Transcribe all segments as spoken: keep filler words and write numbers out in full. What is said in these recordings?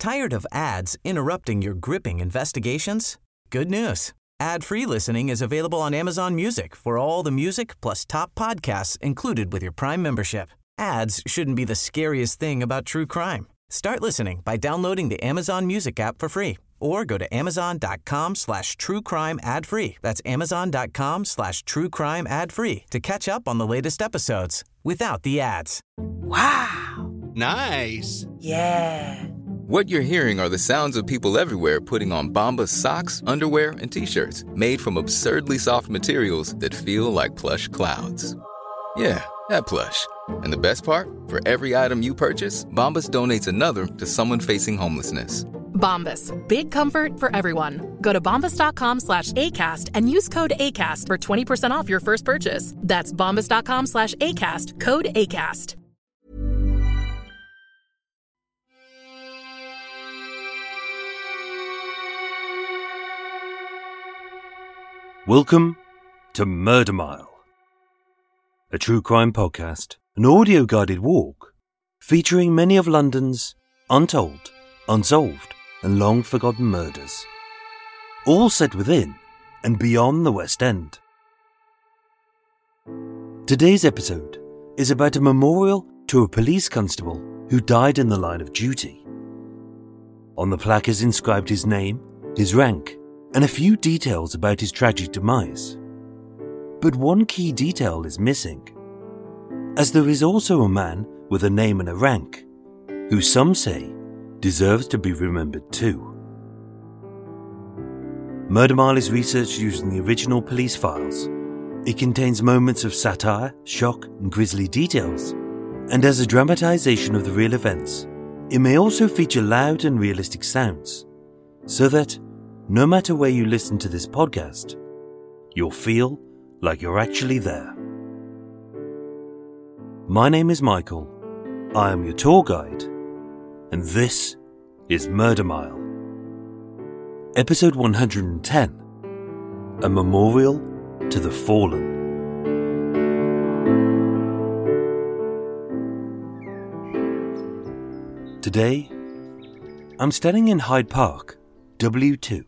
Tired of ads interrupting your gripping investigations? Good news. Ad-free listening is available on Amazon Music for all the music plus top podcasts included with your Prime membership. Ads shouldn't be the scariest thing about true crime. Start listening by downloading the Amazon Music app for free or go to amazon.com slash true crime ad free. That's amazon.com slash true crime ad free to catch up on the latest episodes without the ads. Wow. Nice. Yeah. What you're hearing are the sounds of people everywhere putting on Bombas socks, underwear, and T-shirts made from absurdly soft materials that feel like plush clouds. Yeah, that plush. And the best part? For every item you purchase, Bombas donates another to someone facing homelessness. Bombas. Big comfort for everyone. Go to bombas.com slash ACAST and use code ACAST for twenty percent off your first purchase. That's bombas.com slash ACAST. Code ACAST. Welcome to Murder Mile, a true crime podcast, an audio-guided walk featuring many of London's untold, unsolved and long-forgotten murders, all set within and beyond the West End. Today's episode is about a memorial to a police constable who died in the line of duty. On the plaque is inscribed his name, his rank, and a few details about his tragic demise. But one key detail is missing, as there is also a man with a name and a rank, who some say deserves to be remembered too. Murder Mile is researched using the original police files. It contains moments of satire, shock, and grisly details, and as a dramatization of the real events, it may also feature loud and realistic sounds, so that no matter where you listen to this podcast, you'll feel like you're actually there. My name is Michael, I am your tour guide, and this is Murder Mile. Episode one hundred ten, A Memorial to the Fallen. Today, I'm standing in Hyde Park, W two.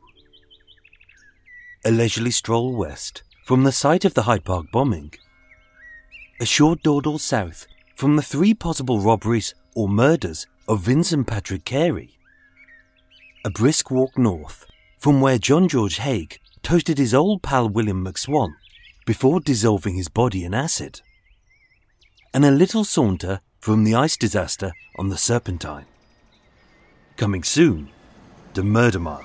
A leisurely stroll west from the site of the Hyde Park bombing. A short dawdle south from the three possible robberies or murders of Vincent Patrick Carey. A brisk walk north from where John George Haigh toasted his old pal William McSwan before dissolving his body in acid. And a little saunter from the ice disaster on the Serpentine. Coming soon, the Murder Mile.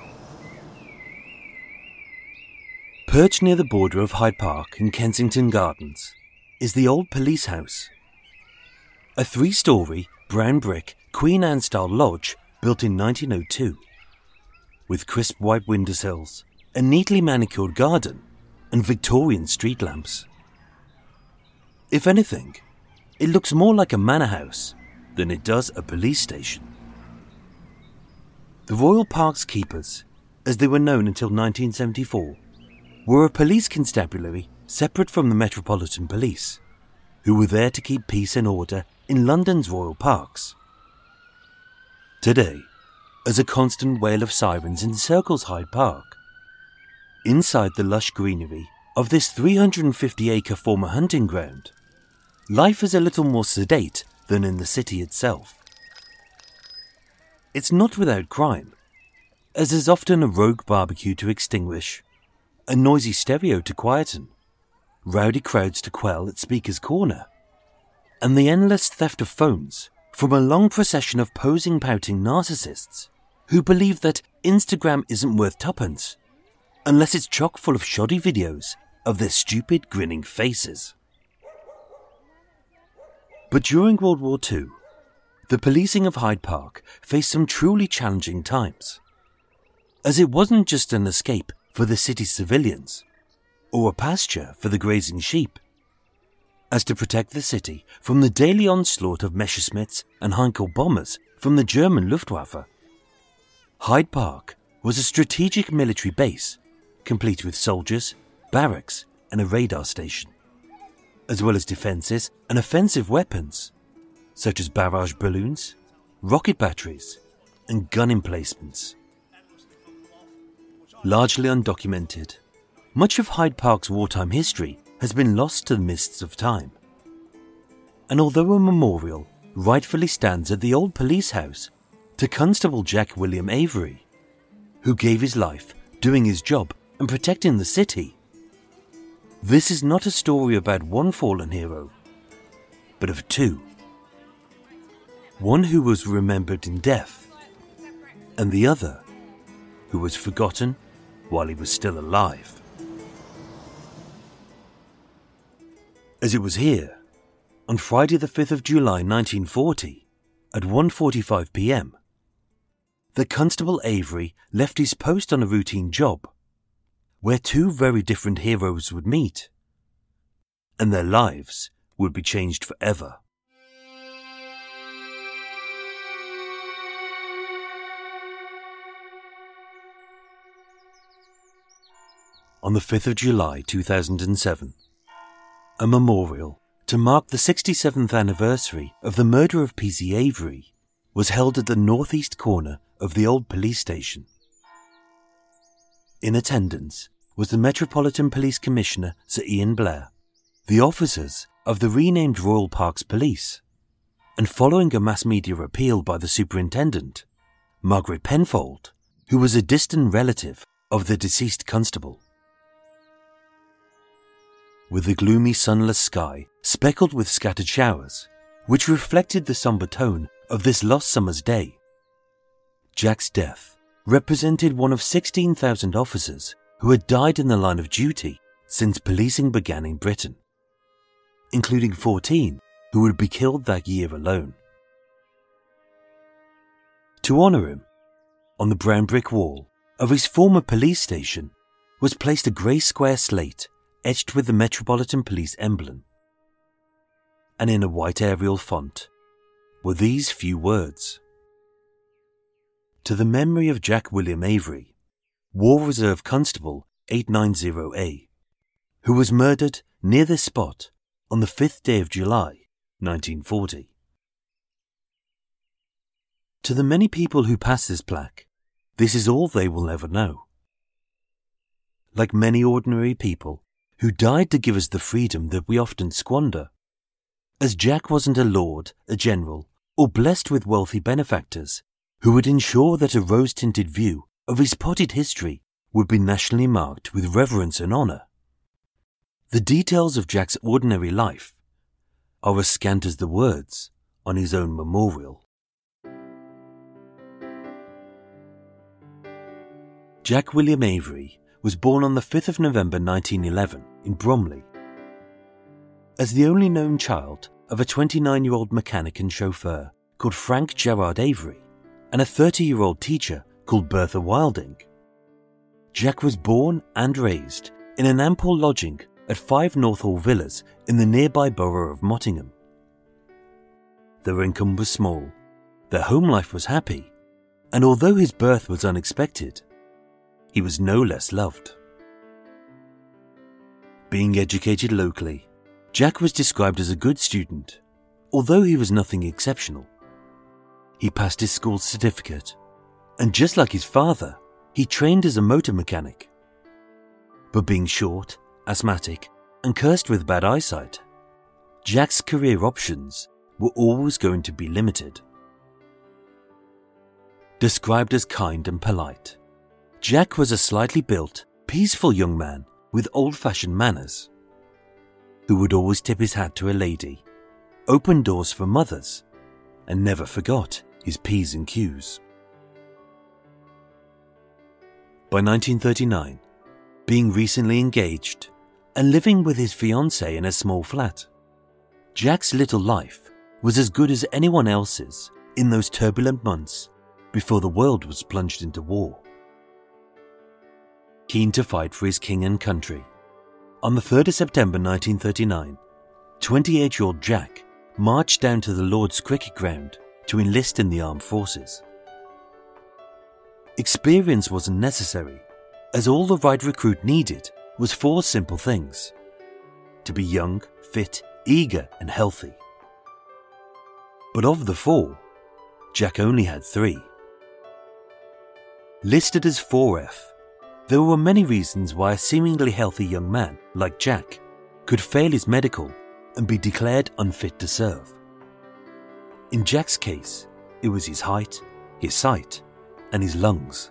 Perched near the border of Hyde Park and Kensington Gardens is the old police house. A three-storey, brown brick, Queen Anne-style lodge built in nineteen oh two, with crisp white windowsills, a neatly manicured garden, and Victorian street lamps. If anything, it looks more like a manor house than it does a police station. The Royal Parks Keepers, as they were known until nineteen seventy-four, were a police constabulary separate from the Metropolitan Police, who were there to keep peace and order in London's royal parks. Today, as a constant wail of sirens encircles Hyde Park, inside the lush greenery of this three hundred fifty acre former hunting ground, life is a little more sedate than in the city itself. It's not without crime, as there's often a rogue barbecue to extinguish, a noisy stereo to quieten, rowdy crowds to quell at Speaker's Corner, and the endless theft of phones from a long procession of posing, pouting narcissists who believe that Instagram isn't worth tuppence unless it's chock full of shoddy videos of their stupid, grinning faces. But during World War Two, the policing of Hyde Park faced some truly challenging times, as it wasn't just an escape for the city's civilians, or a pasture for the grazing sheep, as to protect the city from the daily onslaught of Messerschmitts and Heinkel bombers from the German Luftwaffe. Hyde Park was a strategic military base, complete with soldiers, barracks and a radar station, as well as defences and offensive weapons, such as barrage balloons, rocket batteries, and gun emplacements. Largely undocumented, much of Hyde Park's wartime history has been lost to the mists of time. And although a memorial rightfully stands at the old police house to Constable Jack William Avery, who gave his life doing his job and protecting the city, this is not a story about one fallen hero, but of two. One who was remembered in death, and the other who was forgotten while he was still alive. As it was here, on Friday the fifth of July nineteen forty, at one forty-five p m, that Constable Avery left his post on a routine job, where two very different heroes would meet, and their lives would be changed forever. On the fifth of July two thousand seven, a memorial to mark the sixty-seventh anniversary of the murder of P C Avery was held at the northeast corner of the old police station. In attendance was the Metropolitan Police Commissioner Sir Ian Blair, the officers of the renamed Royal Parks Police, and following a mass media appeal by the superintendent, Margaret Penfold, who was a distant relative of the deceased constable. With the gloomy sunless sky speckled with scattered showers, which reflected the sombre tone of this lost summer's day, Jack's death represented one of sixteen thousand officers who had died in the line of duty since policing began in Britain, including fourteen who would be killed that year alone. To honour him, on the brown brick wall of his former police station was placed a grey square slate etched with the Metropolitan Police emblem. And in a white Arial font were these few words: To the memory of Jack William Avery, War Reserve Constable eight ninety A, who was murdered near this spot on the fifth day of July, nineteen forty. To the many people who pass this plaque, this is all they will ever know. Like many ordinary people who died to give us the freedom that we often squander, as Jack wasn't a lord, a general, or blessed with wealthy benefactors who would ensure that a rose-tinted view of his potted history would be nationally marked with reverence and honour. The details of Jack's ordinary life are as scant as the words on his own memorial. Jack William Avery was born on the fifth of November nineteen eleven in Bromley. As the only known child of a twenty-nine-year-old mechanic and chauffeur called Frank Gerard Avery and a thirty-year-old teacher called Bertha Wilding, Jack was born and raised in an ample lodging at five North Hall Villas in the nearby borough of Mottingham. Their income was small, their home life was happy, and although his birth was unexpected, he was no less loved. Being educated locally, Jack was described as a good student, although he was nothing exceptional. He passed his school certificate, and just like his father, he trained as a motor mechanic. But being short, asthmatic, and cursed with bad eyesight, Jack's career options were always going to be limited. Described as kind and polite, Jack was a slightly built, peaceful young man with old-fashioned manners, who would always tip his hat to a lady, open doors for mothers, and never forgot his P's and Q's. By nineteen thirty-nine, being recently engaged and living with his fiancée in a small flat, Jack's little life was as good as anyone else's in those turbulent months before the world was plunged into war. Keen to fight for his king and country, on the third of September nineteen thirty-nine, twenty-eight-year-old Jack marched down to the Lord's cricket ground to enlist in the armed forces. Experience wasn't necessary, as all the right recruit needed was four simple things: to be young, fit, eager, and healthy. But of the four, Jack only had three: listed as four F, there were many reasons why a seemingly healthy young man like Jack could fail his medical and be declared unfit to serve. In Jack's case, it was his height, his sight, and his lungs.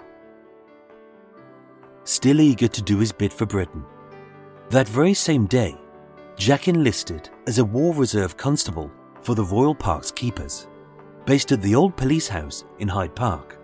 Still eager to do his bit for Britain, that very same day, Jack enlisted as a War Reserve constable for the Royal Parks Keepers, based at the old police house in Hyde Park.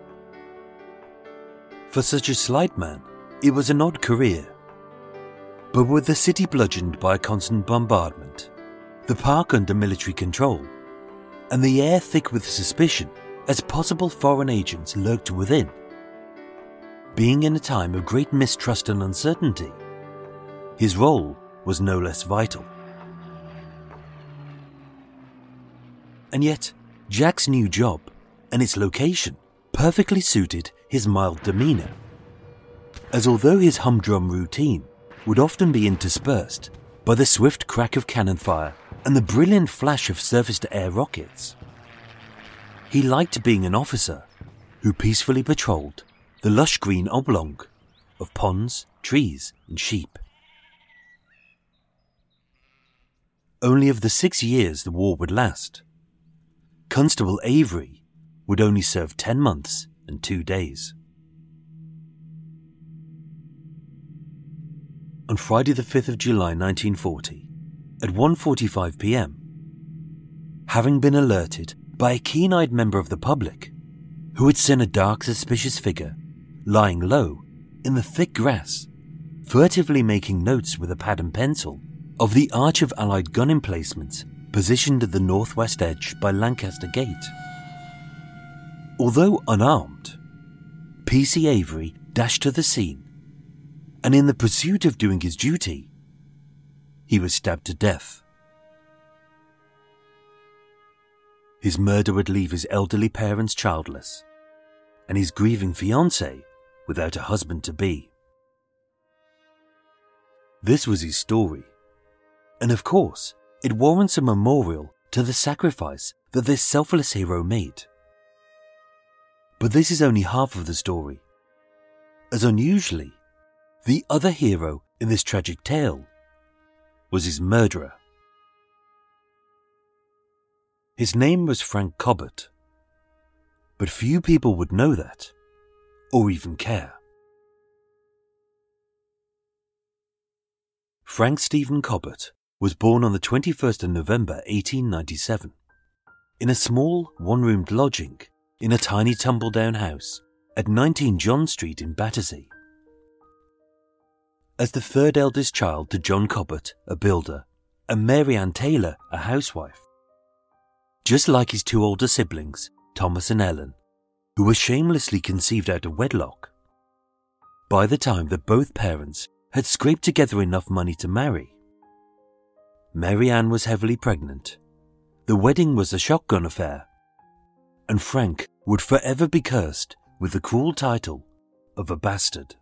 For such a slight man, it was an odd career. But with the city bludgeoned by a constant bombardment, the park under military control, and the air thick with suspicion as possible foreign agents lurked within, being in a time of great mistrust and uncertainty, his role was no less vital. And yet, Jack's new job and its location perfectly suited his mild demeanour, as although his humdrum routine would often be interspersed by the swift crack of cannon fire and the brilliant flash of surface-to-air rockets, he liked being an officer who peacefully patrolled the lush green oblong of ponds, trees and sheep. Only of the six years the war would last, Constable Avery would only serve ten months and two days. On Friday the fifth of July nineteen forty, at one forty-five p m, having been alerted by a keen-eyed member of the public who had seen a dark, suspicious figure lying low in the thick grass, furtively making notes with a pad and pencil of the arch of Allied gun emplacements positioned at the northwest edge by Lancaster Gate. Although unarmed, P C Avery dashed to the scene, and in the pursuit of doing his duty, he was stabbed to death. His murder would leave his elderly parents childless, and his grieving fiancée without a husband-to-be. This was his story, and of course, it warrants a memorial to the sacrifice that this selfless hero made. But this is only half of the story, as unusually, the other hero in this tragic tale was his murderer. His name was Frank Cobbett, but few people would know that, or even care. Frank Stephen Cobbett was born on the twenty-first of November eighteen ninety-seven, in a small one-roomed lodging in a tiny tumble-down house at nineteen John Street in Battersea. As the third eldest child to John Cobbett, a builder, and Mary Ann Taylor, a housewife, just like his two older siblings, Thomas and Ellen, who were shamelessly conceived out of wedlock, by the time that both parents had scraped together enough money to marry, Mary Ann was heavily pregnant, the wedding was a shotgun affair, and Frank would forever be cursed with the cruel title of a bastard.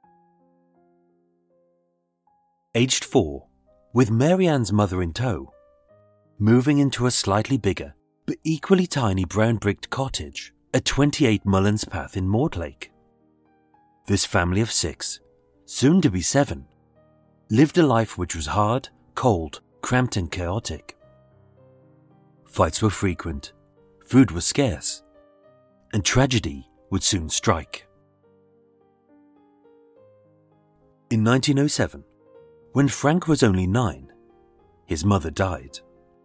Aged four, with Mary Ann's mother in tow, moving into a slightly bigger but equally tiny brown bricked cottage at twenty-eight Mullins Path in Mortlake. This family of six, soon to be seven, lived a life which was hard, cold, cramped and chaotic. Fights were frequent, food was scarce, and tragedy would soon strike. In nineteen oh seven, when Frank was only nine, his mother died.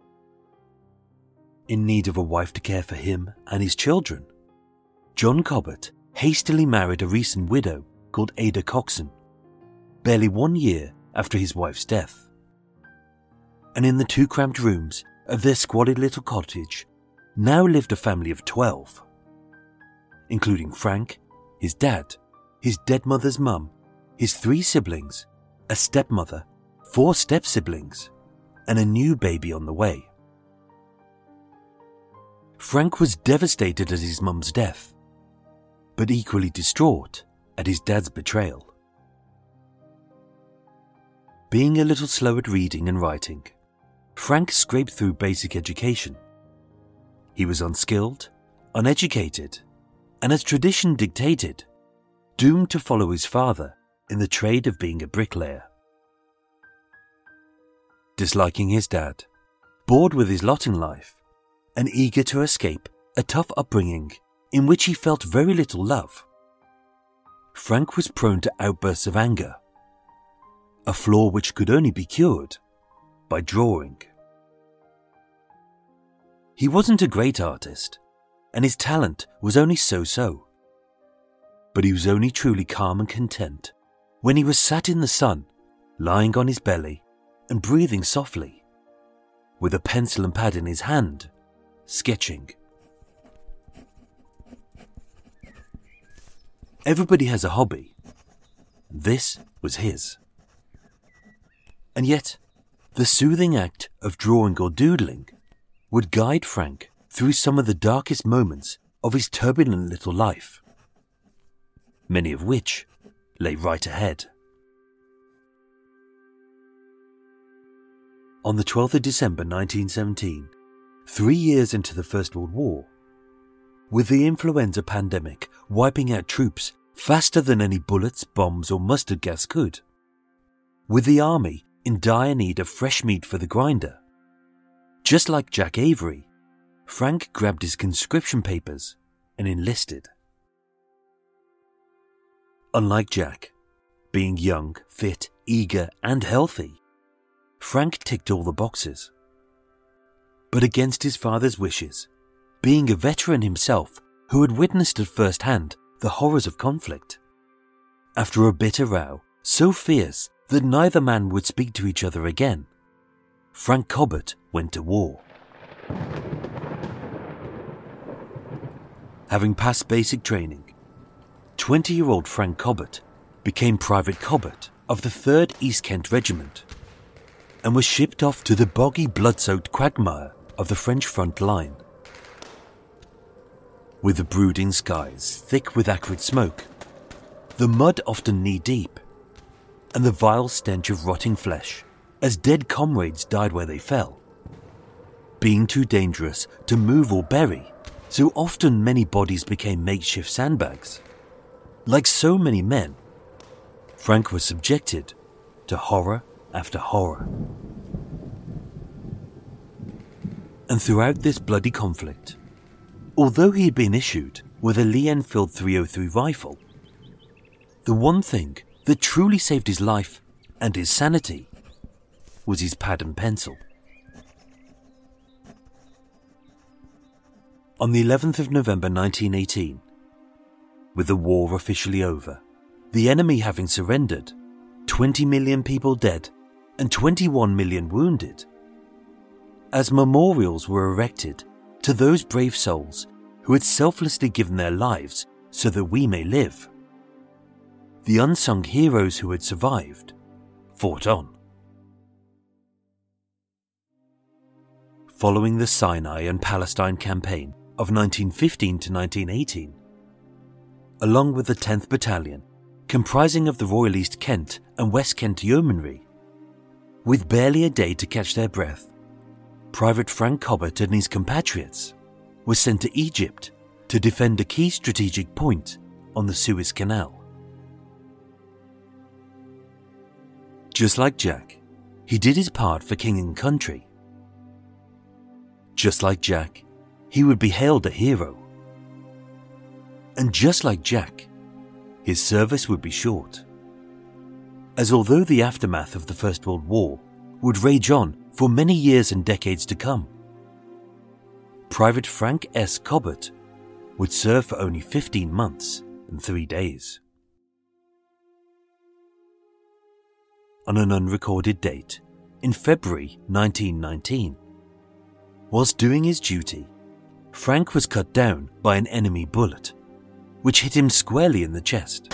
In need of a wife to care for him and his children, John Cobbett hastily married a recent widow called Ada Coxon, barely one year after his wife's death. And in the two cramped rooms of their squalid little cottage now lived a family of twelve, including Frank, his dad, his dead mother's mum, his three siblings, a stepmother, four step-siblings, and a new baby on the way. Frank was devastated at his mum's death, but equally distraught at his dad's betrayal. Being a little slow at reading and writing, Frank scraped through basic education. He was unskilled, uneducated, and as tradition dictated, doomed to follow his father in the trade of being a bricklayer. Disliking his dad, bored with his lot in life, and eager to escape a tough upbringing in which he felt very little love, Frank was prone to outbursts of anger, a flaw which could only be cured by drawing. He wasn't a great artist, and his talent was only so-so. But he was only truly calm and content when he was sat in the sun, lying on his belly and breathing softly, with a pencil and pad in his hand, sketching. Everybody has a hobby. This was his. And yet, the soothing act of drawing or doodling would guide Frank through some of the darkest moments of his turbulent little life, many of which lay right ahead. On the twelfth of December nineteen seventeen, three years into the First World War, with the influenza pandemic wiping out troops faster than any bullets, bombs or mustard gas could, with the army in dire need of fresh meat for the grinder, just like Jack Avery, Frank grabbed his conscription papers and enlisted. Unlike Jack, being young, fit, eager and healthy, Frank ticked all the boxes. But against his father's wishes, being a veteran himself who had witnessed at first hand the horrors of conflict, after a bitter row so fierce that neither man would speak to each other again, Frank Cobbett went to war. Having passed basic training, twenty-year-old Frank Cobbett became Private Cobbett of the third East Kent Regiment and was shipped off to the boggy, blood-soaked quagmire of the French front line. With the brooding skies thick with acrid smoke, the mud often knee-deep, and the vile stench of rotting flesh as dead comrades died where they fell, being too dangerous to move or bury, so often many bodies became makeshift sandbags. Like so many men, Frank was subjected to horror after horror. And throughout this bloody conflict, although he had been issued with a Lee Enfield three oh three rifle, the one thing that truly saved his life and his sanity was his pad and pencil. On the eleventh of November nineteen eighteen, with the war officially over, the enemy having surrendered, twenty million people dead and twenty-one million wounded, as memorials were erected to those brave souls who had selflessly given their lives so that we may live, the unsung heroes who had survived fought on. Following the Sinai and Palestine campaign of nineteen fifteen to nineteen eighteen, along with the tenth Battalion, comprising of the Royal East Kent and West Kent Yeomanry, with barely a day to catch their breath, Private Frank Cobbett and his compatriots were sent to Egypt to defend a key strategic point on the Suez Canal. Just like Jack, he did his part for king and country. Just like Jack, he would be hailed a hero. And just like Jack, his service would be short, as although the aftermath of the First World War would rage on for many years and decades to come, Private Frank S. Cobbett would serve for only fifteen months and three days. On an unrecorded date, in February nineteen nineteen, whilst doing his duty, Frank was cut down by an enemy bullet, which hit him squarely in the chest.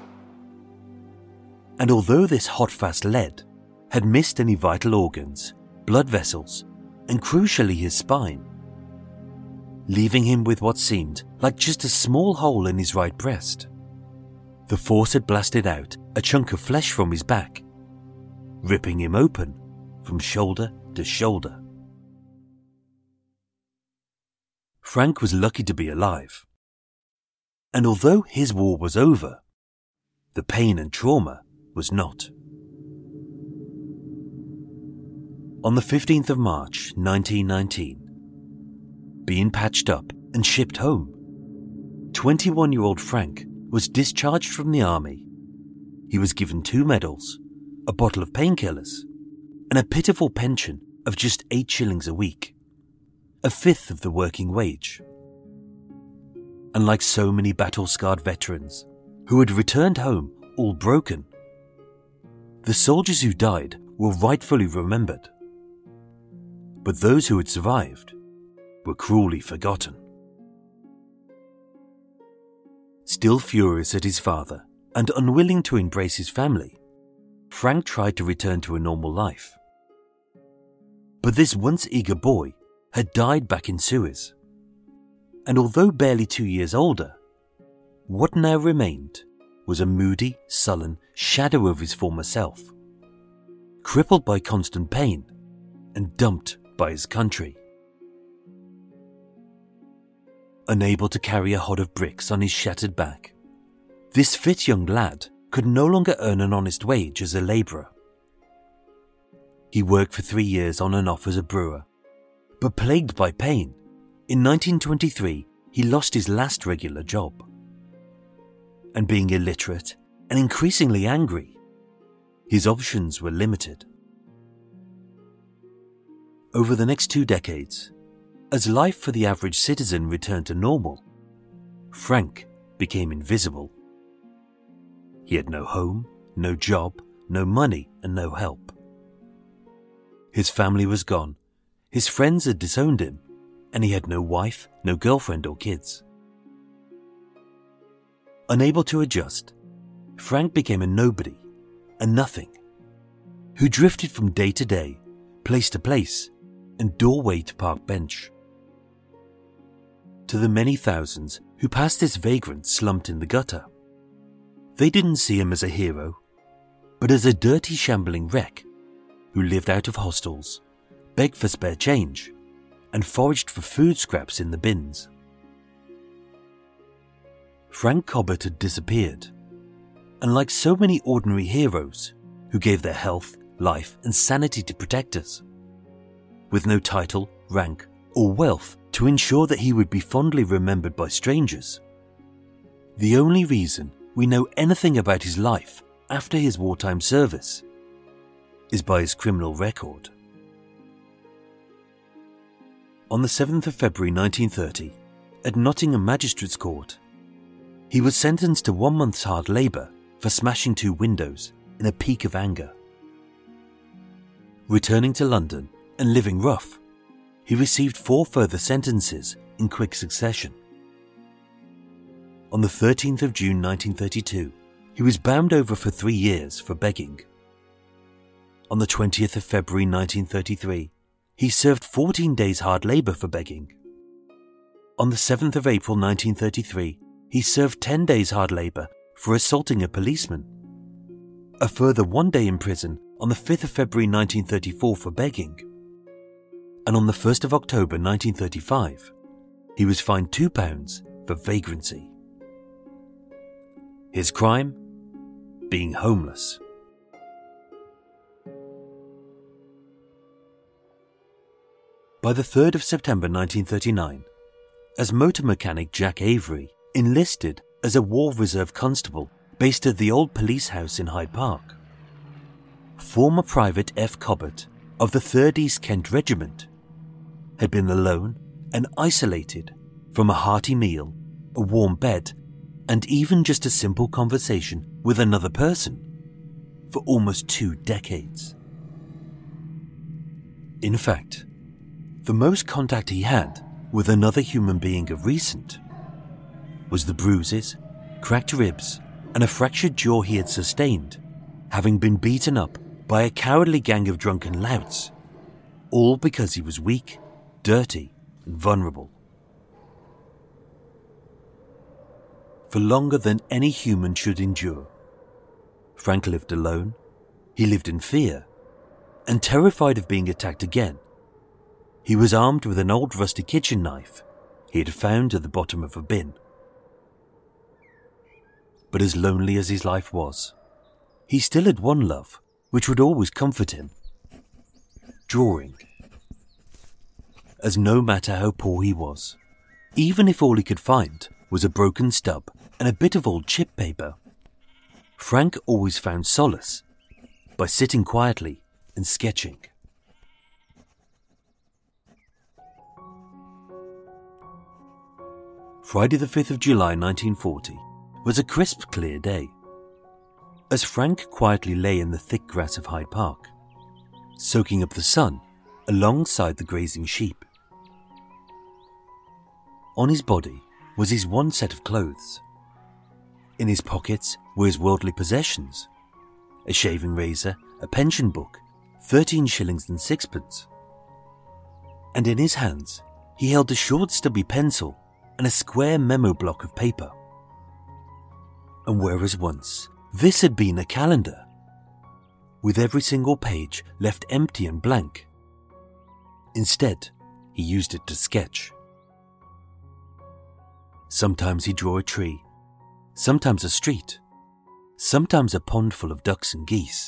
And although this hot fast lead had missed any vital organs, blood vessels, and crucially his spine, leaving him with what seemed like just a small hole in his right breast, the force had blasted out a chunk of flesh from his back, ripping him open from shoulder to shoulder. Frank was lucky to be alive, and although his war was over, The pain and trauma was not. On the fifteenth of March nineteen nineteen, being patched up and shipped home, twenty-one-year-old Frank was discharged from the army. He was given two medals, a bottle of painkillers, and a pitiful pension of just eight shillings a week, a fifth of the working wage. And like so many battle-scarred veterans who had returned home all broken, the soldiers who died were rightfully remembered. But those who had survived were cruelly forgotten. Still furious at his father and unwilling to embrace his family, Frank tried to return to a normal life. But this once eager boy had died back in Suez, and although barely two years older, what now remained was a moody, sullen shadow of his former self, crippled by constant pain and dumped by his country. Unable to carry a hod of bricks on his shattered back, this fit young lad could no longer earn an honest wage as a labourer. He worked for three years on and off as a brewer, but plagued by pain, in nineteen twenty-three he lost his last regular job. And being illiterate and increasingly angry, his options were limited. Over the next two decades, as life for the average citizen returned to normal, Frank became invisible. He had no home, no job, no money, and no help. His family was gone, his friends had disowned him, and he had no wife, no girlfriend or kids. Unable to adjust, Frank became a nobody, a nothing, who drifted from day to day, place to place, and doorway to park bench. To the many thousands who passed this vagrant slumped in the gutter, they didn't see him as a hero, but as a dirty shambling wreck who lived out of hostels, begged for spare change, and foraged for food scraps in the bins. Frank Cobbett had disappeared, and like so many ordinary heroes who gave their health, life, and sanity to protect us, with no title, rank, or wealth to ensure that he would be fondly remembered by strangers, the only reason we know anything about his life after his wartime service is by his criminal record. On the seventh of February nineteen thirty, at Nottingham Magistrates Court, he was sentenced to one month's hard labour for smashing two windows in a peak of anger. Returning to London and living rough, he received four further sentences in quick succession. On the thirteenth of June nineteen thirty-two, he was bound over for three years for begging. On the twentieth of February nineteen thirty-three, he served fourteen days hard labour for begging. On the seventh of April nineteen thirty-three, he served ten days hard labour for assaulting a policeman. A further one day in prison on the fifth of February nineteen thirty-four for begging. And on the first of October nineteen thirty-five, he was fined two pounds for vagrancy. His crime? Being homeless. By the third of September nineteen thirty-nine, as motor mechanic Jack Avery enlisted as a War Reserve constable based at the old police house in Hyde Park, former Private F. Cobbett of the third East Kent Regiment had been alone and isolated from a hearty meal, a warm bed, and even just a simple conversation with another person for almost two decades. In fact, the most contact he had with another human being of recent was the bruises, cracked ribs, and a fractured jaw he had sustained, having been beaten up by a cowardly gang of drunken louts, all because he was weak, dirty, and vulnerable. For longer than any human should endure, Frank lived alone, he lived in fear, and terrified of being attacked again. He was armed with an old rusty kitchen knife he had found at the bottom of a bin. But as lonely as his life was, he still had one love which would always comfort him: drawing. As no matter how poor he was, even if all he could find was a broken stub and a bit of old chip paper, Frank always found solace by sitting quietly and sketching. Friday the fifth of July nineteen forty was a crisp, clear day. As Frank quietly lay in the thick grass of Hyde Park, soaking up the sun alongside the grazing sheep. On his body was his one set of clothes. In his pockets were his worldly possessions: a shaving razor, a pension book, thirteen shillings and sixpence. And in his hands he held a short stubby pencil and a square memo block of paper. And whereas once this had been a calendar, with every single page left empty and blank, instead he used it to sketch. Sometimes he'd draw a tree, sometimes a street, sometimes a pond full of ducks and geese.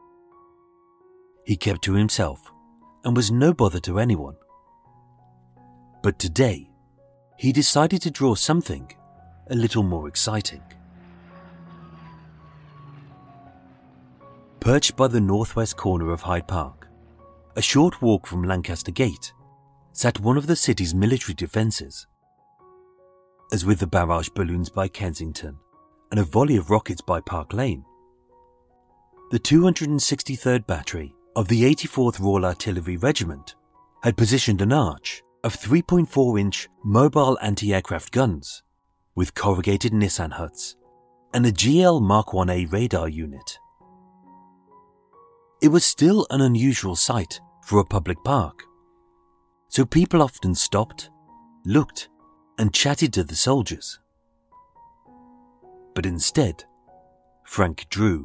He kept to himself and was no bother to anyone. But today, he decided to draw something a little more exciting. Perched by the northwest corner of Hyde Park, a short walk from Lancaster Gate, sat one of the city's military defences. As with the barrage balloons by Kensington and a volley of rockets by Park Lane, the two hundred sixty-third Battery of the eighty-fourth Royal Artillery Regiment had positioned an arch of three point four inch mobile anti-aircraft guns with corrugated Nissan huts and a G L Mark one A radar unit. It was still an unusual sight for a public park, so people often stopped, looked, and chatted to the soldiers. But instead, Frank drew.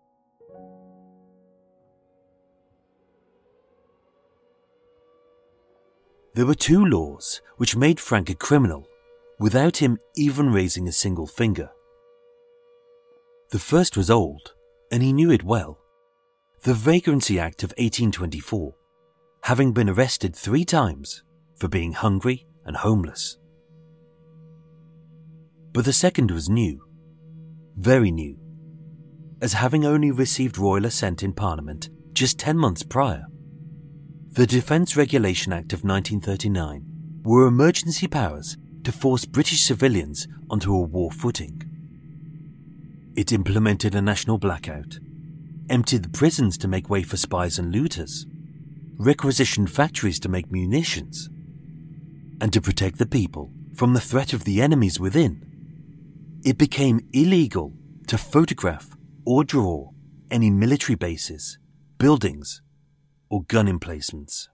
There were two laws which made Frank a criminal without him even raising a single finger. The first was old, and he knew it well: the Vagrancy Act of eighteen twenty-four, having been arrested three times for being hungry and homeless. But the second was new, very new, as having only received royal assent in Parliament just ten months prior. The Defence Regulation Act of nineteen thirty-nine were emergency powers to force British civilians onto a war footing. It implemented a national blackout, emptied the prisons to make way for spies and looters, requisitioned factories to make munitions, and to protect the people from the threat of the enemies within. It became illegal to photograph or draw any military bases, buildings, or gun emplacements.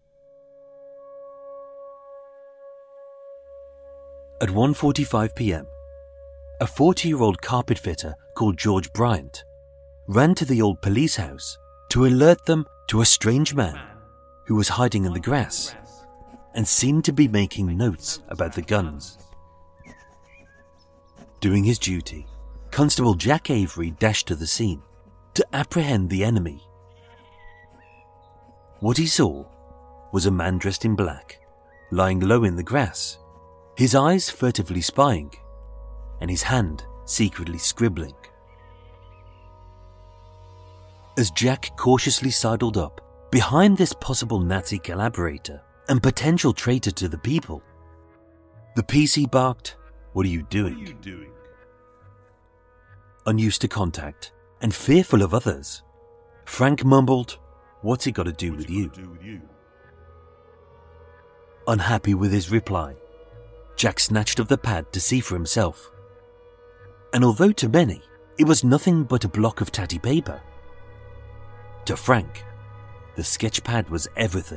At one forty-five p m, a forty-year-old carpet fitter called George Bryant ran to the old police house to alert them to a strange man who was hiding in the grass and seemed to be making notes about the guns. Doing his duty, Constable Jack Avery dashed to the scene to apprehend the enemy. What he saw was a man dressed in black, lying low in the grass, his eyes furtively spying, and his hand secretly scribbling. As Jack cautiously sidled up behind this possible Nazi collaborator and potential traitor to the people, the P C barked, "What are you doing?" What are you doing? Unused to contact and fearful of others, Frank mumbled, "What's it got to do with you?" Unhappy with his reply, Jack snatched up the pad to see for himself. And although to many it was nothing but a block of tatty paper, to Frank, the sketch pad was everything.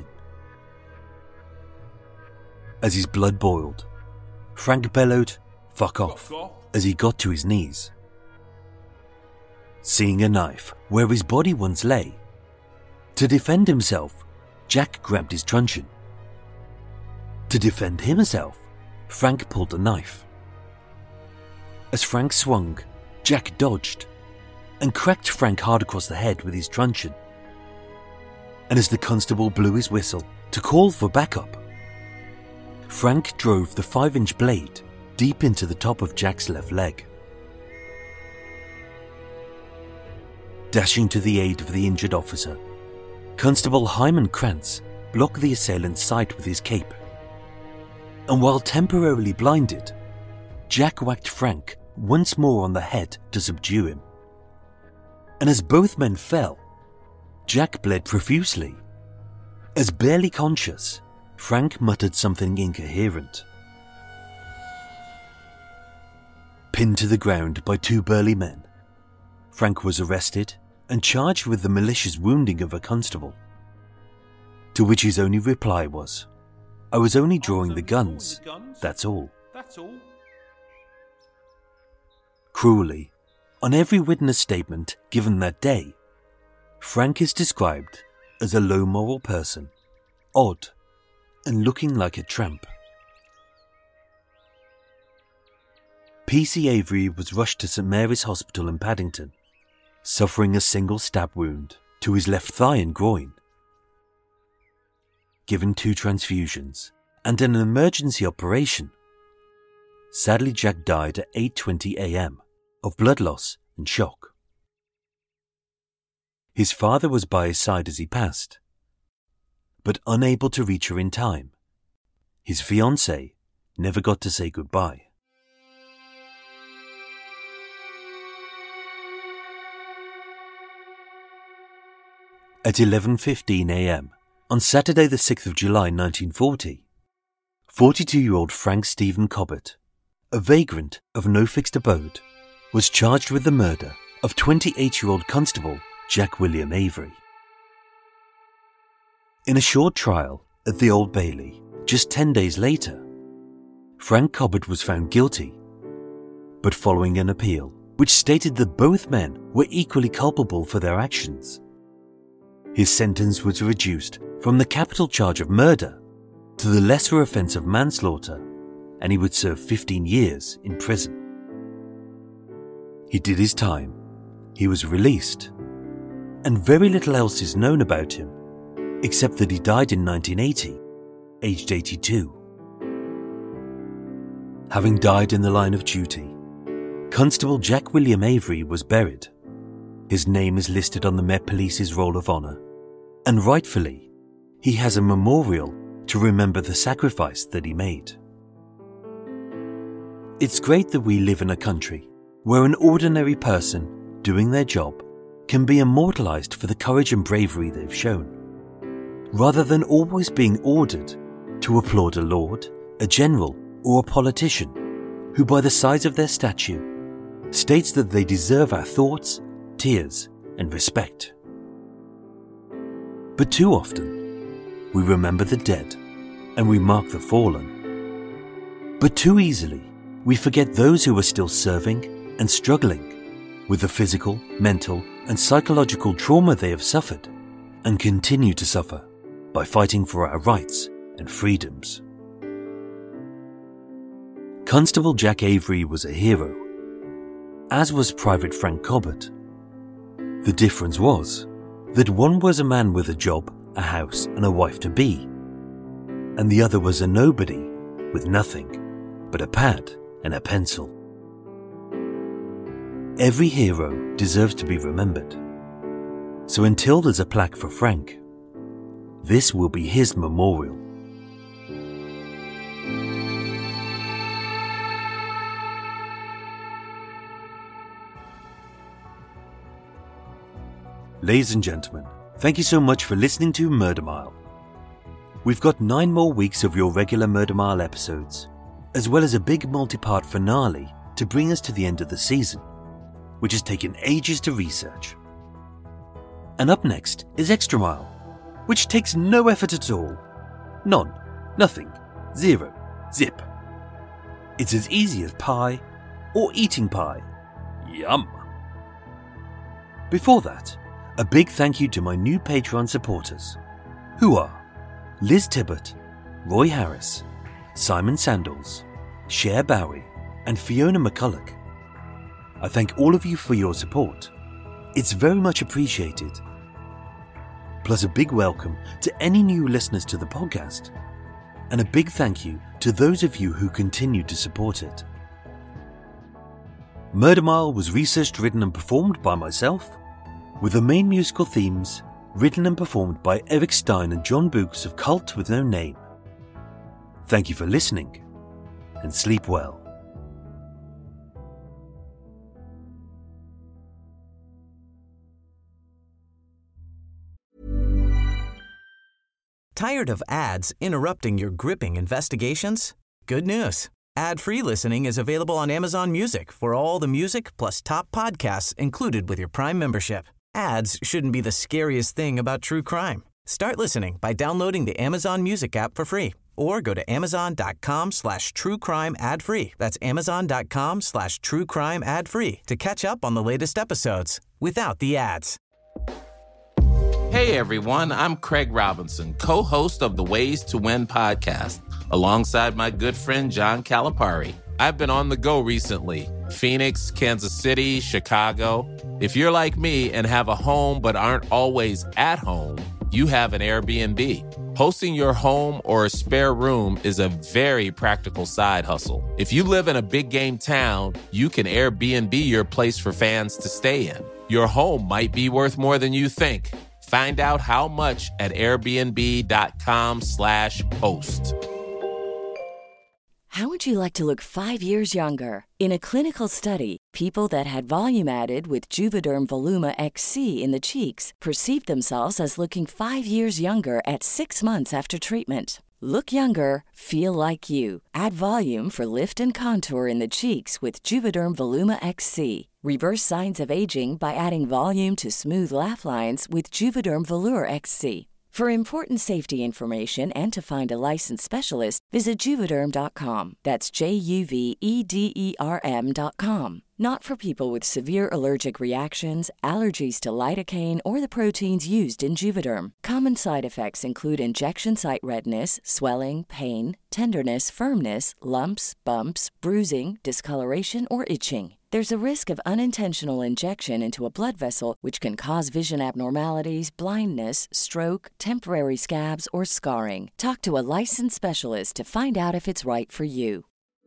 As his blood boiled, Frank bellowed, "Fuck off," as he got to his knees. Seeing a knife where his body once lay, to defend himself, Jack grabbed his truncheon. To defend himself, Frank pulled a knife. As Frank swung, Jack dodged and cracked Frank hard across the head with his truncheon. And as the constable blew his whistle to call for backup, Frank drove the five-inch blade deep into the top of Jack's left leg. Dashing to the aid of the injured officer, Constable Hyman Krantz blocked the assailant's sight with his cape. And while temporarily blinded, Jack whacked Frank once more on the head to subdue him. And as both men fell, Jack bled profusely. As barely conscious, Frank muttered something incoherent. Pinned to the ground by two burly men, Frank was arrested and charged with the malicious wounding of a constable. To which his only reply was, "I was only drawing the guns, that's all." Cruelly, on every witness statement given that day, Frank is described as a low-moral person, odd, and looking like a tramp. P C Avery was rushed to St Mary's Hospital in Paddington, suffering a single stab wound to his left thigh and groin. Given two transfusions and an emergency operation, sadly Jack died at eight twenty a m of blood loss and shock. His father was by his side as he passed, but unable to reach her in time. His fiancée never got to say goodbye. At eleven fifteen a m on Saturday the sixth of July nineteen forty, forty-two-year-old Frank Stephen Cobbett, a vagrant of no fixed abode, was charged with the murder of twenty-eight-year-old Constable Jack William Avery. In a short trial at the Old Bailey, just ten days later, Frank Cobbett was found guilty, but following an appeal which stated that both men were equally culpable for their actions, his sentence was reduced from the capital charge of murder to the lesser offence of manslaughter, and he would serve fifteen years in prison. He did his time, he was released, and very little else is known about him, except that he died in nineteen eighty, aged eighty-two. Having died in the line of duty, Constable Jack William Avery was buried. His name is listed on the Met Police's Roll of Honour, and rightfully, he has a memorial to remember the sacrifice that he made. It's great that we live in a country where an ordinary person doing their job can be immortalised for the courage and bravery they've shown, rather than always being ordered to applaud a lord, a general, or a politician who, by the size of their statue, states that they deserve our thoughts, tears, and respect. But too often, we remember the dead and we mark the fallen. But too easily, we forget those who are still serving and struggling with the physical, mental, and psychological trauma they have suffered and continue to suffer by fighting for our rights and freedoms. Constable Jack Avery was a hero, as was Private Frank Cobbett. The difference was that one was a man with a job, a house, and a wife to be, and the other was a nobody with nothing but a pad and a pencil. Every hero deserves to be remembered, so until there's a plaque for Frank, this will be his memorial. Ladies and gentlemen, thank you so much for listening to Murder Mile. We've got nine more weeks of your regular Murder Mile episodes, as well as a big multi-part finale to bring us to the end of the season, which has taken ages to research. And up next is Extra Mile, which takes no effort at all. None, nothing, zero, zip. It's as easy as pie or eating pie. Yum! Before that, a big thank you to my new Patreon supporters, who are Liz Tibbett, Roy Harris, Simon Sandals, Cher Bowie, and Fiona McCulloch. I thank all of you for your support. It's very much appreciated. Plus a big welcome to any new listeners to the podcast, and a big thank you to those of you who continue to support it. Murder Mile was researched, written and performed by myself, with the main musical themes written and performed by Eric Stein and John Books of Cult with No Name. Thank you for listening, and sleep well. Tired of ads interrupting your gripping investigations? Good news. Ad-free listening is available on Amazon Music for all the music plus top podcasts included with your Prime membership. Ads shouldn't be the scariest thing about true crime. Start listening by downloading the Amazon Music app for free or go to amazon.com slash true crime ad free. That's amazon.com slash true crime ad free to catch up on the latest episodes without the ads. Hey everyone, I'm Craig Robinson, co-host of the Ways to Win podcast, alongside my good friend John Calipari. I've been on the go recently. Phoenix, Kansas City, Chicago. If you're like me and have a home but aren't always at home, you have an Airbnb. Hosting your home or a spare room is a very practical side hustle. If you live in a big game town, you can Airbnb your place for fans to stay in. Your home might be worth more than you think. Find out how much at airbnb.com slash host. How would you like to look five years younger? In a clinical study, people that had volume added with Juvederm Voluma X C in the cheeks perceived themselves as looking five years younger at six months after treatment. Look younger, feel like you. Add volume for lift and contour in the cheeks with Juvederm Voluma X C. Reverse signs of aging by adding volume to smooth laugh lines with Juvederm Volure X C. For important safety information and to find a licensed specialist, visit Juvederm dot com. That's J U V E D E R M dot com. Not for people with severe allergic reactions, allergies to lidocaine, or the proteins used in Juvederm. Common side effects include injection site redness, swelling, pain, tenderness, firmness, lumps, bumps, bruising, discoloration, or itching. There's a risk of unintentional injection into a blood vessel, which can cause vision abnormalities, blindness, stroke, temporary scabs, or scarring. Talk to a licensed specialist to find out if it's right for you.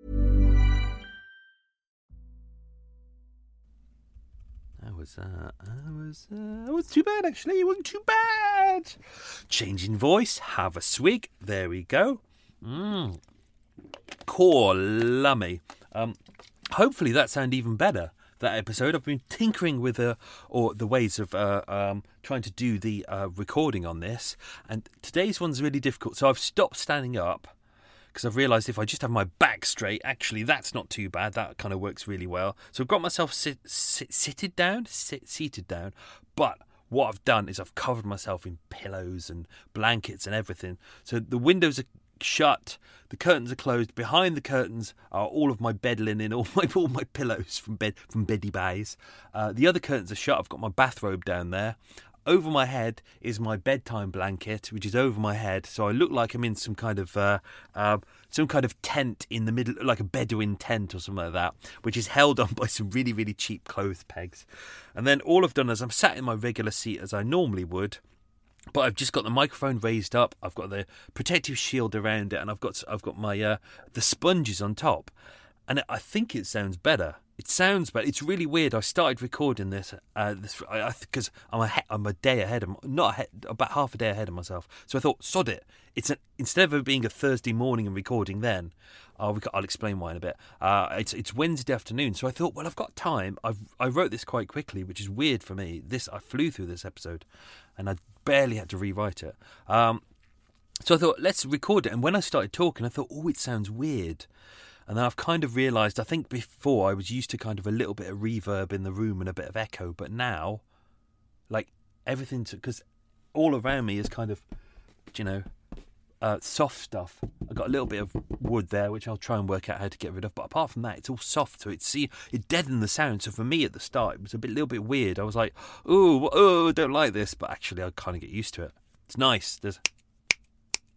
That was, uh, that was, uh, that was too bad, actually. It wasn't too bad. Changing voice, have a swig. There we go. Mmm. Core lummy. Um, hopefully that sounded even better, that episode. I've been tinkering with the, or the ways of uh, um, trying to do the uh, recording on this. And today's one's really difficult. So I've stopped standing up, because I've realised if I just have my back straight, actually that's not too bad. That kind of works really well. So I've got myself sit, sit, sitted down, sit, seated down. But what I've done is I've covered myself in pillows and blankets and everything. So the windows are shut, the curtains are closed. Behind the curtains are all of my bed linen, all my all my pillows from bed from Beddy Bays. Uh, the other curtains are shut. I've got my bathrobe down there. Over my head is my bedtime blanket, which is over my head, so I look like I'm in some kind of uh, uh, some kind of tent in the middle, like a Bedouin tent or something like that, which is held on by some really, really cheap clothes pegs. And then all I've done is I'm sat in my regular seat as I normally would, but I've just got the microphone raised up. I've got the protective shield around it, and I've got I've got my uh, the sponges on top, and I think it sounds better. It sounds better. It's really weird. I started recording this because uh, I'm a he- I'm a day ahead of not ahead, about half a day ahead of myself. So I thought, sod it. It's a, instead of it being a Thursday morning and recording then, I'll, I'll explain why in a bit. Uh, it's it's Wednesday afternoon. So I thought, well, I've got time. I've I wrote this quite quickly, which is weird for me. This I flew through this episode, and I barely had to rewrite it. Um, so I thought, let's record it. And when I started talking, I thought, oh, it sounds weird. And then I've kind of realised, I think before I was used to kind of a little bit of reverb in the room and a bit of echo, but now, like, everything, because all around me is kind of, you know, uh, soft stuff. I've got a little bit of wood there, which I'll try and work out how to get rid of, but apart from that, it's all soft, so it's, see, it deadened the sound. So for me at the start, it was a bit, little bit weird. I was like, oh, oh, I don't like this, but actually I kind of get used to it. It's nice. There's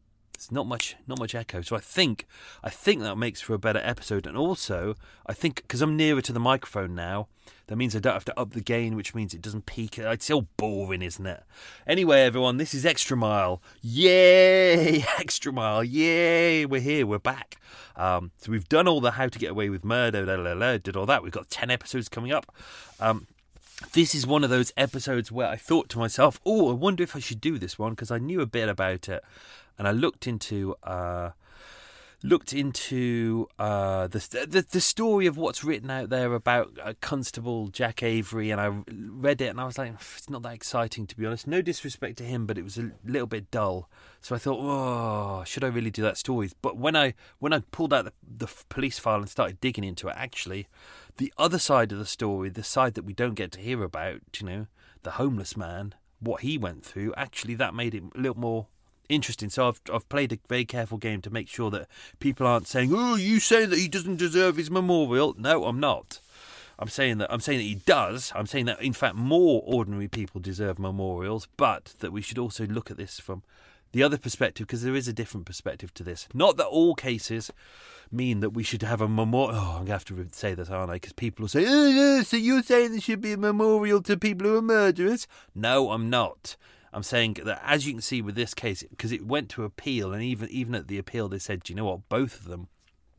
There's not much, not much echo. So I think, I think that makes for a better episode. And also, I think because I'm nearer to the microphone now, that means I don't have to up the gain, which means it doesn't peak. It's all boring, isn't it? Anyway, everyone, this is Extra Mile. Yay! Extra Mile. Yay! We're here. We're back. Um, so we've done all the How to Get Away with Murder, blah, blah, blah, did all that. We've got ten episodes coming up. Um, this is one of those episodes where I thought to myself, oh, I wonder if I should do this one, because I knew a bit about it. And I looked into... Uh, Looked into uh, the, the the story of what's written out there about uh, Constable Jack Avery, and I read it, and I was like, it's not that exciting, to be honest. No disrespect to him, but it was a little bit dull. So I thought, oh, should I really do that story? But when I when I pulled out the, the police file and started digging into it, actually, the other side of the story, the side that we don't get to hear about, you know, the homeless man, what he went through, actually, that made it a little more interesting. So I've I've played a very careful game to make sure that people aren't saying, "Oh, you say that he doesn't deserve his memorial." No, I'm not. I'm saying that I'm saying that he does. I'm saying that in fact more ordinary people deserve memorials, but that we should also look at this from the other perspective, because there is a different perspective to this. Not that all cases mean that we should have a memorial. Oh, I'm going to have to say this, aren't I? Because people will say, oh, yeah, so you're saying there should be a memorial to people who are murderers? No, I'm not. I'm saying that, as you can see with this case, because it went to appeal, and even even at the appeal, they said, do you know what, both of them,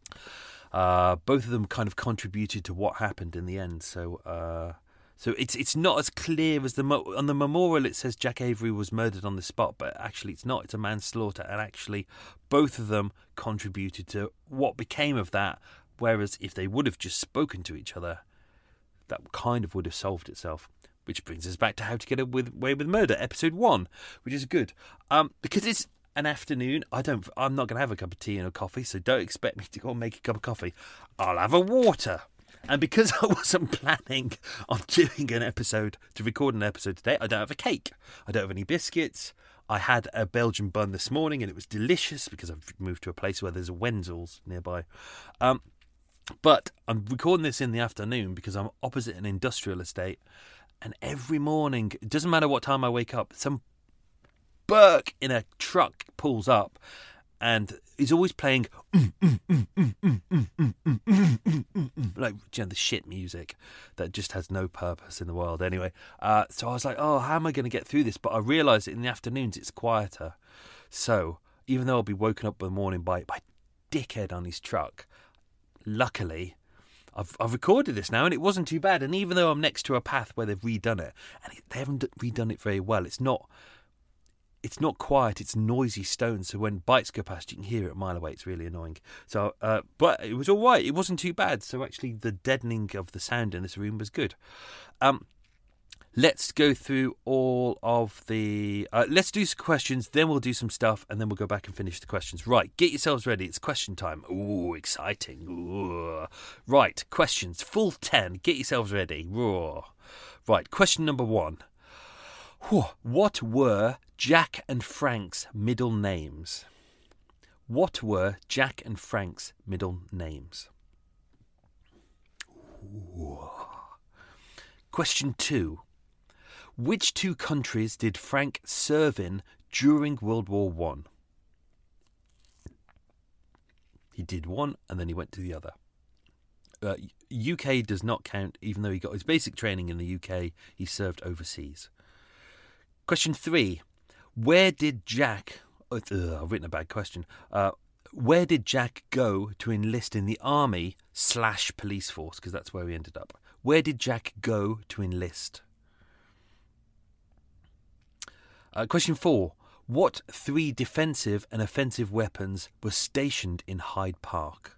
uh, both of them kind of contributed to what happened in the end. So, uh, so it's it's not as clear as the mo- on the memorial. It says Jack Avery was murdered on the spot, but actually it's not. It's a manslaughter, and actually both of them contributed to what became of that. Whereas if they would have just spoken to each other, that kind of would have solved itself. Which brings us back to How to Get Away with Murder, episode one, which is good. Um, because it's an afternoon, I don't, I'm not going to have a cup of tea and a coffee, so don't expect me to go and make a cup of coffee. I'll have a water. And because I wasn't planning on doing an episode, to record an episode today, I don't have a cake. I don't have any biscuits. I had a Belgian bun this morning, and it was delicious because I've moved to a place where there's a Wenzel's nearby. Um, but I'm recording this in the afternoon because I'm opposite an industrial estate. And every morning, it doesn't matter what time I wake up, some Burke in a truck pulls up and he's always playing mm, mm, mm, mm, mm, mm, mm, mm, mm, mm, mm, like, you know, the shit music that just has no purpose in the world anyway. Uh, so I was like, oh, how am I going to get through this? But I realised that in the afternoons it's quieter. So even though I'll be woken up in the morning by by dickhead on his truck, luckily I've I've recorded this now, and it wasn't too bad. And even though I'm next to a path where they've redone it, and it, they haven't redone it very well, it's not it's not quiet. It's noisy stones. So when bikes go past, you can hear it a mile away. It's really annoying. So, uh, but it was all right. It wasn't too bad. So actually, the deadening of the sound in this room was good. Um, let's go through all of the. Uh, let's do some questions. Then we'll do some stuff, and then we'll go back and finish the questions. Right, get yourselves ready. It's question time. Ooh, exciting. Ooh. Right, questions. Full ten. Get yourselves ready. Roar. Right, question number one. What were Jack and Frank's middle names? What were Jack and Frank's middle names? Ooh. Question two. Which two countries did Frank serve in during World War One? He did one and then he went to the other. Uh, U K does not count, even though he got his basic training in the U K. He served overseas. Question three. Where did Jack... Ugh, I've written a bad question. Uh, where did Jack go to enlist in the army slash police force? Because that's where he ended up. Where did Jack go to enlist? Uh, question four. What three defensive and offensive weapons were stationed in Hyde Park?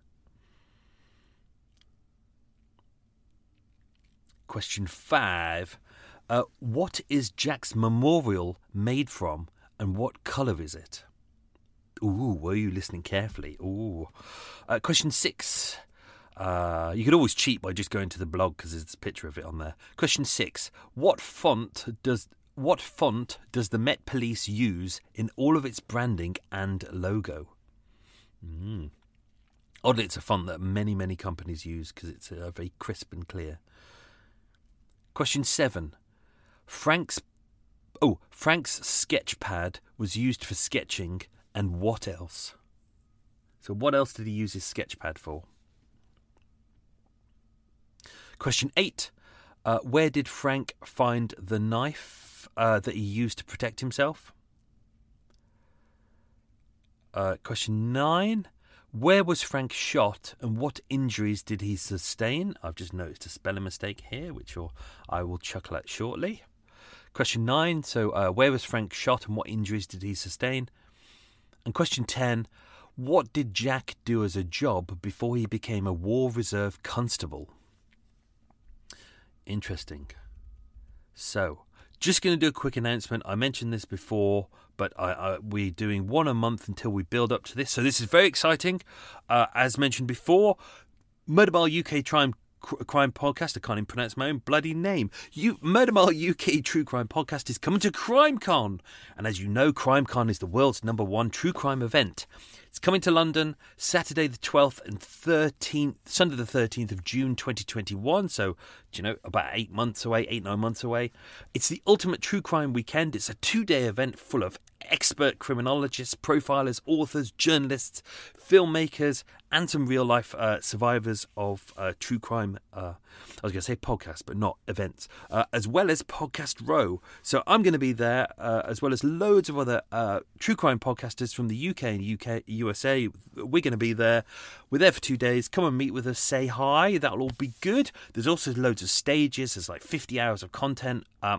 Question five. Uh, what is Jack's memorial made from, and what colour is it? Ooh, were you listening carefully? Ooh. Uh, question six. Uh, you could always cheat by just going to the blog because there's a picture of it on there. Question six. What font does what font does the Met Police use in all of its branding and logo? Mm. Oddly, it's a font that many, many companies use because it's uh, very crisp and clear. Question seven. Frank's oh Frank's sketch pad was used for sketching and what else? So what else did he use his sketchpad for? Question eight. Uh, where did Frank find the knife uh, that he used to protect himself? Uh, question nine. Where was Frank shot and what injuries did he sustain? I've just noticed a spelling mistake here, which I will chuckle at shortly. Question nine. So uh, where was Frank shot and what injuries did he sustain? And question ten. What did Jack do as a job before he became a War Reserve constable? Interesting. So, just going to do a quick announcement. I mentioned this before, but I, I, we're doing one a month until we build up to this. So this is very exciting. Uh, as mentioned before, Murder Mile U K Crime Crime Podcast. I can't even pronounce my own bloody name. You, Murder Mile U K True Crime Podcast is coming to CrimeCon. And as you know, CrimeCon is the world's number one true crime event. It's coming to London Saturday the twelfth and thirteenth, Sunday the thirteenth of June twenty twenty-one. So, you know, about eight months away, eight, nine months away. It's the ultimate true crime weekend. It's a two-day event full of expert criminologists, profilers, authors, journalists, filmmakers, and some real-life uh, survivors of uh, true crime. Uh, I was going to say podcasts, but not events, uh, as well as Podcast Row. So I'm going to be there, uh, as well as loads of other uh, true crime podcasters from the U K and U K, U S A. We're going to be there. We're there for two days. Come and meet with us. Say hi. That'll all be good. There's also loads of stages. There's like fifty hours of content. Um,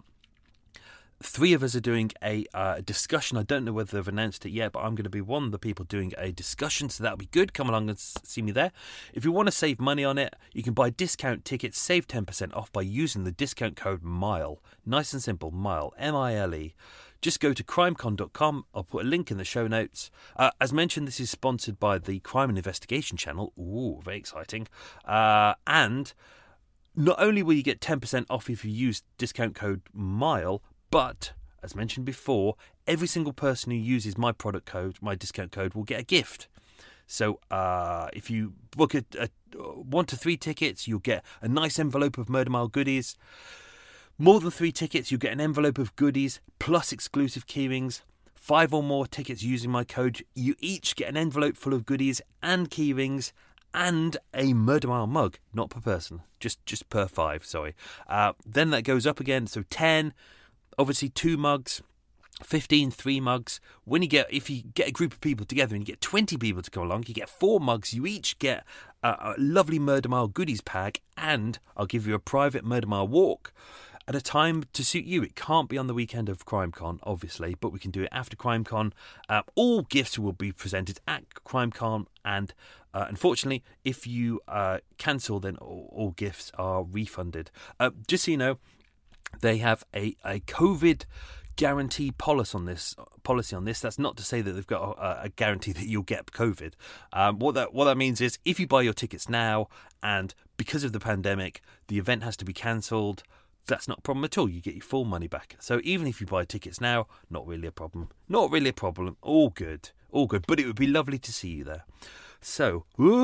Three of us are doing a uh, discussion. I don't know whether they've announced it yet, but I'm going to be one of the people doing a discussion, so that'll be good. Come along and see me there. If you want to save money on it, you can buy discount tickets, save ten percent off by using the discount code MILE. Nice and simple, MILE, M I L E. Just go to crimecon dot com. I'll put a link in the show notes. Uh, as mentioned, this is sponsored by the Crime and Investigation channel. Ooh, very exciting. Uh, and not only will you get ten percent off if you use discount code MILE, but, as mentioned before, every single person who uses my product code, my discount code, will get a gift. So uh, if you book a, a one to three tickets, you'll get a nice envelope of Murder Mile goodies. More than three tickets, you get an envelope of goodies plus exclusive keyrings. Five or more tickets using my code, you each get an envelope full of goodies and keyrings and a Murder Mile mug, not per person, just just per five, sorry. Uh, then that goes up again, so ten, obviously two mugs, fifteen, three mugs. When you get, if you get a group of people together and you get twenty people to come along, you get four mugs. You each get a, a lovely Murder Mile goodies pack, and I'll give you a private Murder Mile walk at a time to suit you. It can't be on the weekend of CrimeCon, obviously, but we can do it after CrimeCon. Uh, all gifts will be presented at CrimeCon, and uh, unfortunately, if you uh, cancel, then all, all gifts are refunded. Uh, just so you know, they have a, a COVID guarantee policy on this. Policy on this. That's not to say that they've got a, a guarantee that you'll get COVID. Um, what that what that means is, if you buy your tickets now, and because of the pandemic, the event has to be cancelled, that's not a problem at all. You get your full money back. So even if you buy tickets now, not really a problem. Not really a problem. All good. All good. But it would be lovely to see you there. So,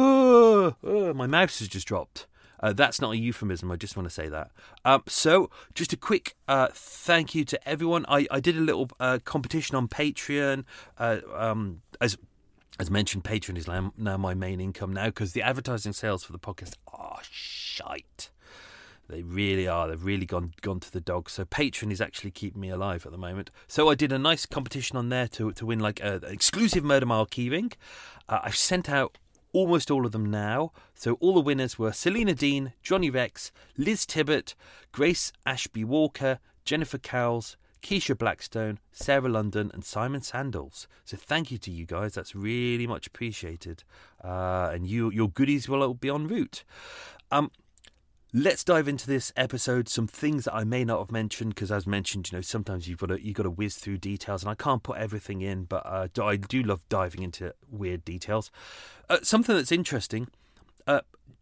oh, oh, my mouse has just dropped. Uh, that's not a euphemism, I just want to say that. Um, so, just a quick uh, thank you to everyone. I, I did a little uh, competition on Patreon. Uh, um, as as mentioned, Patreon is now, now my main income now, because the advertising sales for the podcast are shite. They really are. They've really gone gone to the dogs. So Patreon is actually keeping me alive at the moment. So I did a nice competition on there to, to win like a, an exclusive Murder Mile keyring. Uh, I've sent out almost all of them now. So all the winners were Selena Dean, Johnny Rex, Liz Tibbett, Grace Ashby Walker, Jennifer Cowles, Keisha Blackstone, Sarah London, and Simon Sandals. So thank you to you guys. That's really much appreciated. Uh, and you, your goodies will be en route. Um, let's dive into this episode. Some things that I may not have mentioned, because as mentioned, you know, sometimes you've got to you've got to whiz through details, and I can't put everything in. But uh, I do love diving into weird details. Uh, something that's interesting. Uh,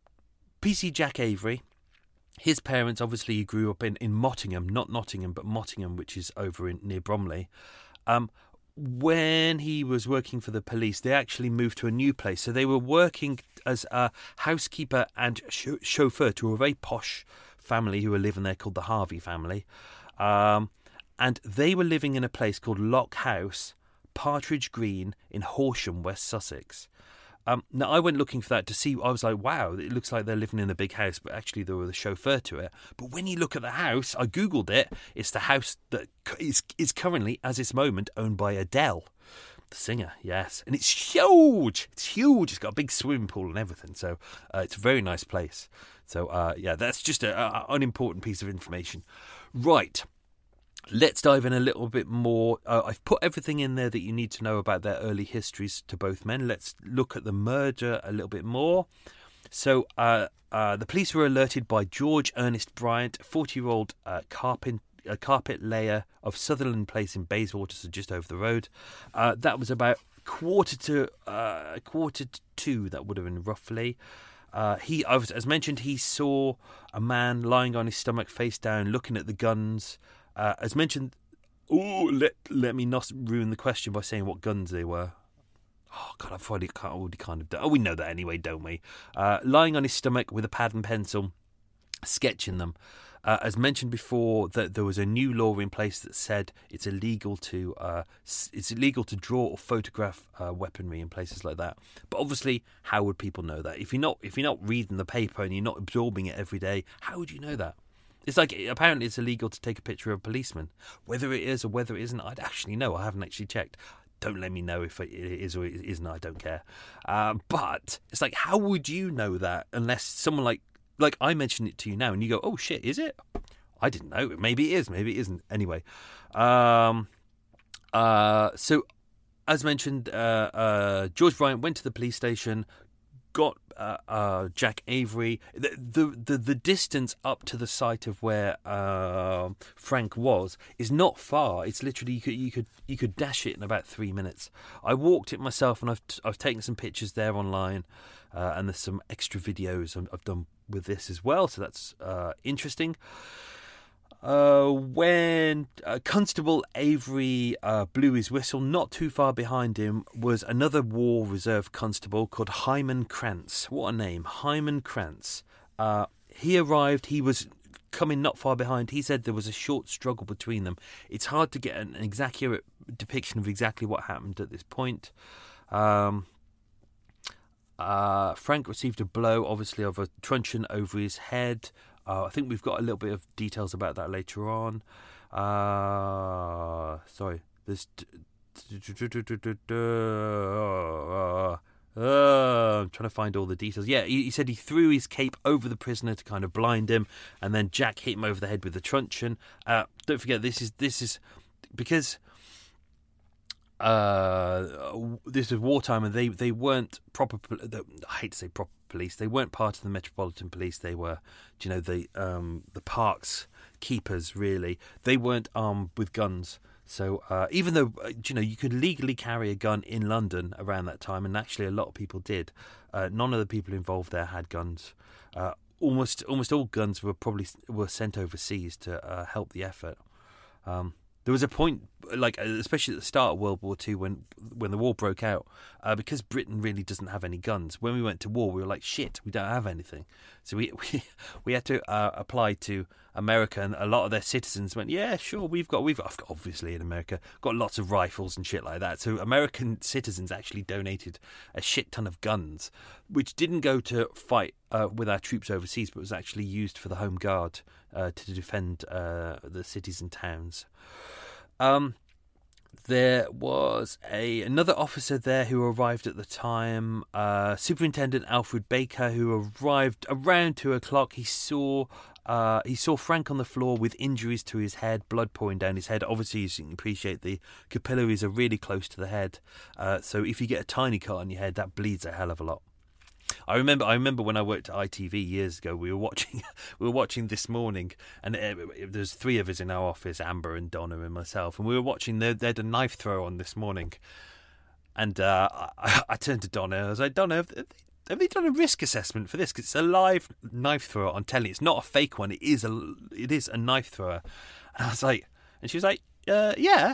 P C Jack Avery. His parents, obviously, he grew up in, in Mottingham, not Nottingham, but Mottingham, which is over in near Bromley. Um, when he was working for the police, they actually moved to a new place. So they were working as a housekeeper and sh- chauffeur to a very posh family who were living there called the Harvey family. Um, and they were living in a place called Lock House, Partridge Green in Horsham, West Sussex. Um, now, I went looking for that to see. I was like, wow, it looks like they're living in a big house, but actually they were the chauffeur to it. But when you look at the house, I Googled it, it's the house that is, is currently, as this moment, owned by Adele, the singer, yes. And it's huge. It's huge. It's got a big swimming pool and everything. So uh, it's a very nice place. So, uh, yeah, that's just an unimportant piece of information. Right. Let's dive in a little bit more. Uh, I've put everything in there that you need to know about their early histories to both men. Let's look at the murder a little bit more. So uh, uh, the police were alerted by George Ernest Bryant, forty-year-old uh, carpent, uh, carpet layer of Sutherland Place in Bayswater, so just over the road. Uh, that was about quarter to uh, quarter to two. That would have been roughly. Uh, he, as mentioned, he saw a man lying on his stomach, face down, looking at the guns. Uh, as mentioned, ooh, let let me not ruin the question by saying what guns they were. Oh, God, I've already, already kind of done. Oh, we know that anyway, don't we? Uh, lying on his stomach with a pad and pencil, sketching them. Uh, as mentioned before, that there was a new law in place that said it's illegal to uh, it's illegal to draw or photograph uh, weaponry in places like that. But obviously, how would people know that? If you're not if you're not reading the paper and you're not absorbing it every day, how would you know that? It's like, apparently it's illegal to take a picture of a policeman. Whether it is or whether it isn't, I'd actually know. I haven't actually checked. Don't let me know if it is or it isn't. I don't care. Um, but it's like, how would you know that unless someone like, like I mentioned it to you now and you go, oh shit, is it? I didn't know. Maybe it is. Maybe it isn't. Anyway. Um, uh, so, as mentioned, uh, uh, George Bryant went to the police station, got uh, uh, Jack Avery. The, the the the distance up to the site of where uh, Frank was is not far. It's literally you could you could you could dash it in about three minutes. I walked it myself, and I've I've taken some pictures there online, uh, and there's some extra videos I've done with this as well. So that's uh, interesting. Uh, when uh, Constable Avery uh, blew his whistle, not too far behind him was another War Reserve constable called Hyman Krantz. What a name, Hyman Krantz. Uh, he arrived, he was coming not far behind. He said there was a short struggle between them. It's hard to get an exact depiction of exactly what happened at this point. Um, uh, Frank received a blow, obviously, of a truncheon over his head. Uh, I think we've got a little bit of details about that later on. Uh, sorry, there's. Uh, I'm trying to find all the details. Yeah, he, he said he threw his cape over the prisoner to kind of blind him, and then Jack hit him over the head with the truncheon. Uh, don't forget, this is this is because. Uh, this was wartime, and they, they weren't proper. I hate to say proper police. They weren't part of the Metropolitan Police. They were, you know, the um the parks keepers. Really, they weren't armed with guns. So uh, even though you know you could legally carry a gun in London around that time, and actually a lot of people did, uh, none of the people involved there had guns. Uh, almost almost all guns were probably were sent overseas to uh, help the effort. Um, There was a point, like especially at the start of World War Two, when when the war broke out, uh, because Britain really doesn't have any guns. When we went to war, we were like, shit, we don't have anything. So we we, we had to uh, apply to America, and a lot of their citizens went, yeah, sure, we've got, we've got, obviously in America, got lots of rifles and shit like that. So American citizens actually donated a shit ton of guns, which didn't go to fight uh, with our troops overseas, but was actually used for the Home Guard uh, to defend uh, the cities and towns. Um, there was a another officer there who arrived at the time, uh, Superintendent Alfred Baker, who arrived around two o'clock. He saw uh, he saw Frank on the floor with injuries to his head, blood pouring down his head. Obviously, as you can appreciate, the capillaries are really close to the head, uh, so if you get a tiny cut on your head, that bleeds a hell of a lot. I remember. I remember when I worked at I T V years ago. We were watching. We were watching This Morning, and it, it, there's three of us in our office: Amber and Donna and myself. And we were watching. They, they had a knife throw on This Morning, and uh, I, I turned to Donna. And I was like, Donna, have they, have they done a risk assessment for this? Because it's a live knife thrower on telly. It's not a fake one. It is a. It is a knife thrower. And I was like, and she was like, uh, yeah.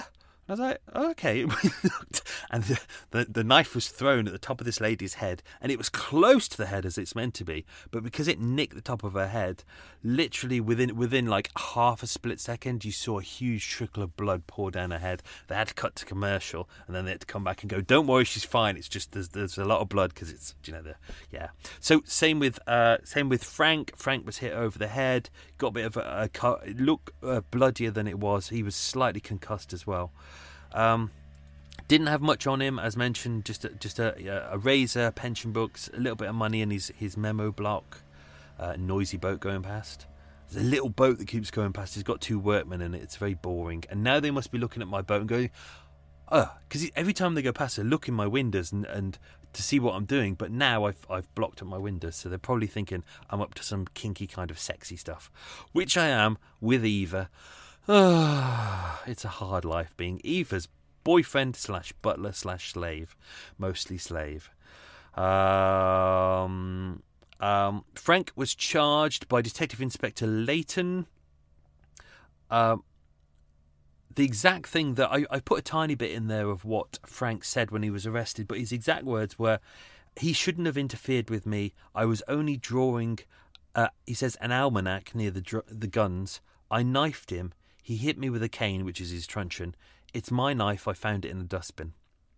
I was like, oh, okay. And the, the the knife was thrown at the top of this lady's head, and it was close to the head as it's meant to be. But because it nicked the top of her head, literally within within like half a split second, you saw a huge trickle of blood pour down her head. They had to cut to commercial, and then they had to come back and go, "Don't worry, she's fine. It's just there's there's a lot of blood because it's you know the yeah." So same with uh same with Frank. Frank was hit over the head, got a bit of a, a, a look uh, bloodier than it was. He was slightly concussed as well. Um, didn't have much on him, as mentioned. Just a, just a, a razor, pension books, a little bit of money in his his memo block. Uh, noisy boat going past. There's a little boat that keeps going past. It's got two workmen in it. It's very boring. And now they must be looking at my boat and going, oh, because every time they go past, they look in my windows and, and to see what I'm doing. But now I've I've blocked up my windows, so they're probably thinking I'm up to some kinky kind of sexy stuff, which I am with Eva. Oh, it's a hard life being Eva's boyfriend slash butler slash slave, mostly slave. Um, um, Frank was charged by Detective Inspector Layton. Um, the exact thing that I, I put a tiny bit in there of what Frank said when he was arrested, but his exact words were, "He shouldn't have interfered with me. I was only drawing," uh, he says, "an almanac near the dr- the guns. I knifed him. He hit me with a cane," which is his truncheon. "It's my knife. I found it in a dustbin."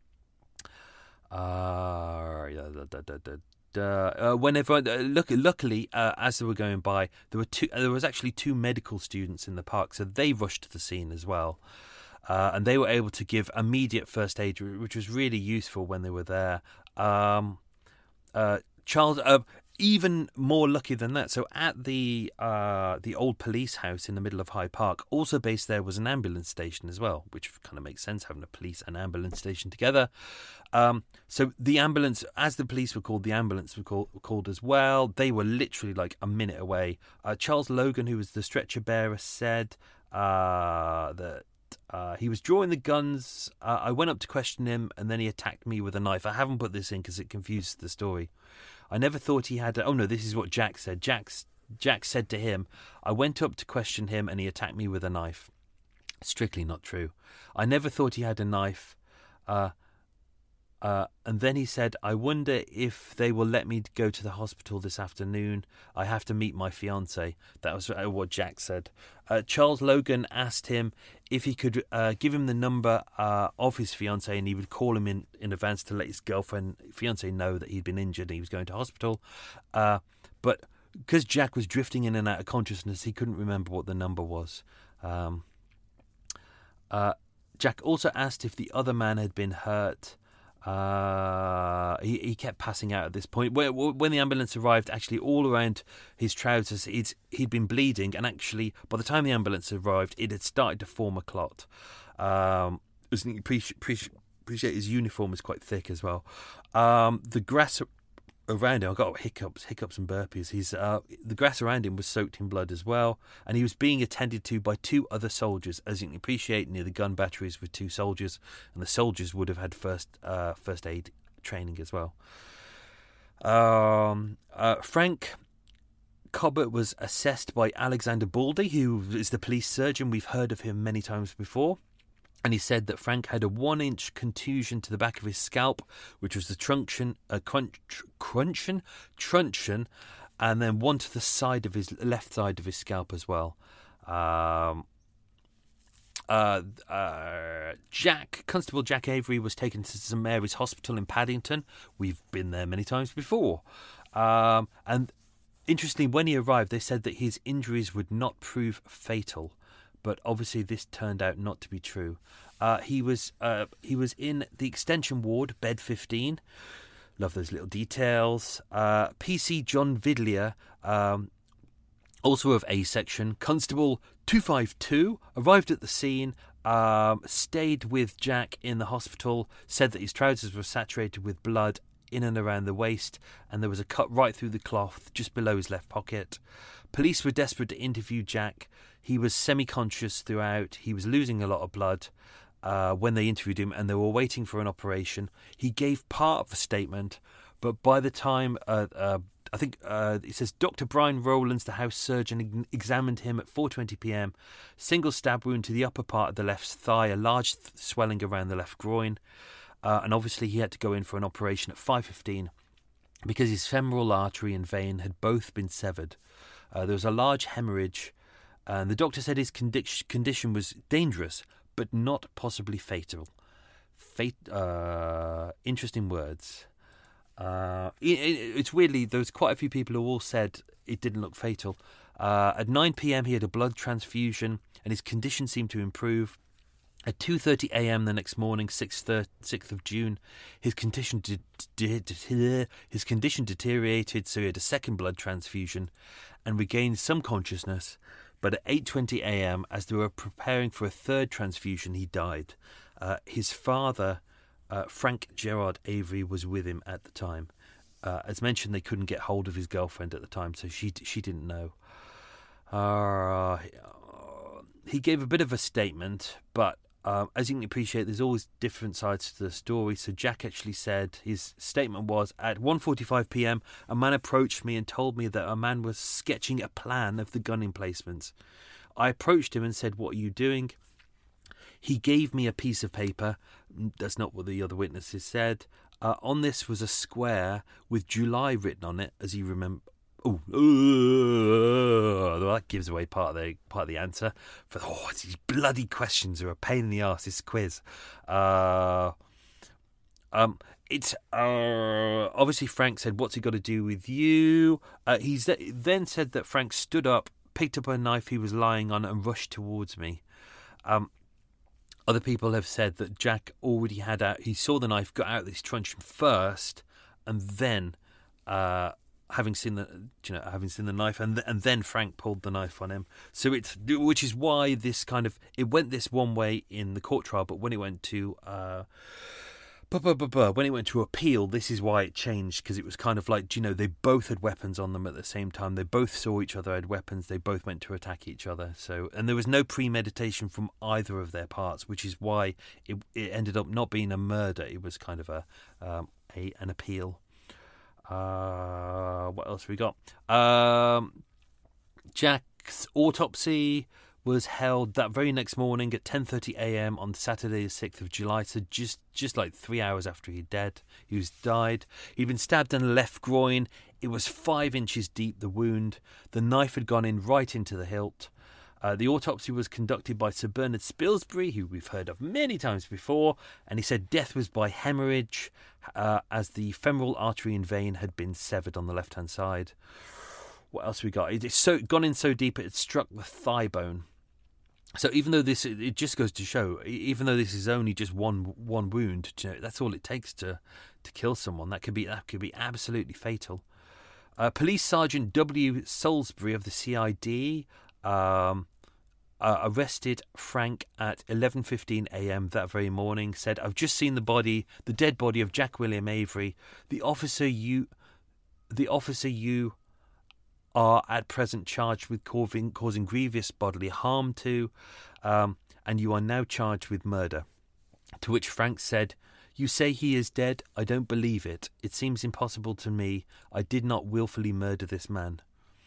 Uh, da, da, da, da, da. Uh, whenever, uh, look, luckily, uh, as they were going by, there were two. Uh, there was actually two medical students in the park, so they rushed to the scene as well, uh, and they were able to give immediate first aid, which was really useful when they were there. Um, uh, Charles. Uh, Even more lucky than that. So at the uh, the old police house in the middle of Hyde Park, also based there was an ambulance station as well, which kind of makes sense, having a police and ambulance station together. Um, so the ambulance, as the police were called, the ambulance were called, were called as well. They were literally like a minute away. Uh, Charles Logan, who was the stretcher bearer, said uh, that Uh, he was drawing the guns. Uh, I went up to question him, and then he attacked me with a knife. I haven't put this in because it confuses the story. I never thought he had... A, oh, no, this is what Jack said. Jack's, Jack said to him, "I went up to question him, and he attacked me with a knife." Strictly not true. I never thought he had a knife. Uh, uh, and then he said, "I wonder if they will let me go to the hospital this afternoon. I have to meet my fiancée." That was what Jack said. Uh, Charles Logan asked him if he could uh, give him the number uh, of his fiancée, and he would call him in, in advance to let his girlfriend, fiancée, know that he'd been injured and he was going to hospital. Uh, but because Jack was drifting in and out of consciousness, he couldn't remember what the number was. Um, uh, Jack also asked if the other man had been hurt. Uh, he, he kept passing out at this point. When, when the ambulance arrived, actually all around his trousers, he'd, he'd been bleeding, and actually by the time the ambulance arrived, it had started to form a clot. Um, appreciate, appreciate his uniform is quite thick as well. Um, the grass around him, I got hiccups, hiccups and burpees. He's uh, the grass around him was soaked in blood as well, and he was being attended to by two other soldiers. As you can appreciate, near the gun batteries with two soldiers, and the soldiers would have had first uh, first aid training as well. Um, uh, Frank Cobbett was assessed by Alexander Baldy, who is the police surgeon. We've heard of him many times before. And he said that Frank had a one-inch contusion to the back of his scalp, which was the truncheon, uh, crunch, cruncheon, truncheon, and then one to the side of his left side of his scalp as well. Um, uh, uh, Jack, Constable Jack Avery, was taken to St Mary's Hospital in Paddington. We've been there many times before. Um, and interestingly, when he arrived, they said that his injuries would not prove fatal. But obviously this turned out not to be true. Uh, he was uh, he was in the extension ward, bed fifteen. Love those little details. Uh, P C John Vidlier, um, also of A section. Constable two five two arrived at the scene, um, stayed with Jack in the hospital, said that his trousers were saturated with blood in and around the waist, and there was a cut right through the cloth just below his left pocket. Police were desperate to interview Jack. He was semi-conscious throughout. He was losing a lot of blood uh, when they interviewed him, and they were waiting for an operation. He gave part of a statement, but by the time uh, uh, I think uh, it says Doctor Brian Rowlands, the house surgeon, examined him at four twenty p.m. Single stab wound to the upper part of the left thigh, a large th- swelling around the left groin, uh, and obviously he had to go in for an operation at five fifteen because his femoral artery and vein had both been severed. Uh, there was a large hemorrhage, and the doctor said his condi- condition was dangerous, but not possibly fatal. Fate, uh, interesting words. Uh, it, it, it's weirdly, there was quite a few people who all said it didn't look fatal. Uh, at nine p.m. he had a blood transfusion and his condition seemed to improve. At two thirty a.m. the next morning, sixth of June, his condition de- de- de- his condition deteriorated, so he had a second blood transfusion and regained some consciousness. But at eight twenty a.m., as they were preparing for a third transfusion, he died. Uh, his father, uh, Frank Gerard Avery, was with him at the time. Uh, as mentioned, they couldn't get hold of his girlfriend at the time, so she she didn't know. Uh, he gave a bit of a statement, but uh, as you can appreciate, there's always different sides to the story. So Jack actually said, his statement was, at one forty-five p.m, a man approached me and told me that a man was sketching a plan of the gun emplacements. I approached him and said, "What are you doing?" He gave me a piece of paper. That's not what the other witnesses said. Uh, on this was a square with July written on it, as you remember. Oh, uh, that gives away part of the part of the answer. For oh, these bloody questions are a pain in the arse. This quiz. Uh, um, it's uh, obviously Frank said, "What's it got to do with you?" Uh, he then said that Frank stood up, picked up a knife he was lying on, and rushed towards me. Um. Other people have said that Jack already had out, he saw the knife, got out this truncheon first, and then, uh, having seen the, you know, having seen the knife, and th- and then Frank pulled the knife on him. So it's, which is why this kind of, it went this one way in the court trial, but when it went to, uh, when it went to appeal, this is why it changed, because it was kind of like, you know, they both had weapons on them at the same time. They both saw each other had weapons. They both went to attack each other. So, and there was no premeditation from either of their parts, which is why it, it ended up not being a murder. It was kind of a, um, a an appeal. Uh, what else we got? Um, Jack's autopsy was held that very next morning at ten thirty a.m. on Saturday the sixth of July, so just, just like three hours after he dead. He was died. He'd been stabbed in the left groin. It was five inches deep, the wound. The knife had gone in right into the hilt. Uh, the autopsy was conducted by Sir Bernard Spilsbury, who we've heard of many times before, and he said death was by hemorrhage, uh, as the femoral artery and vein had been severed on the left-hand side. What else we got? It's so gone in so deep it had struck the thigh bone. So even though this, it just goes to show, even though this is only just one one wound, you know, that's all it takes to to kill someone. That could be that could be absolutely fatal. Uh, Police Sergeant W. Salisbury of the C I D um, uh, arrested Frank at eleven fifteen a.m. that very morning. Said, "I've just seen the body, the dead body of Jack William Avery. The officer you, the officer you." are at present charged with causing, causing grievous bodily harm to, um, and you are now charged with murder." To which Frank said, "You say he is dead? I don't believe it. It seems impossible to me. I did not willfully murder this man."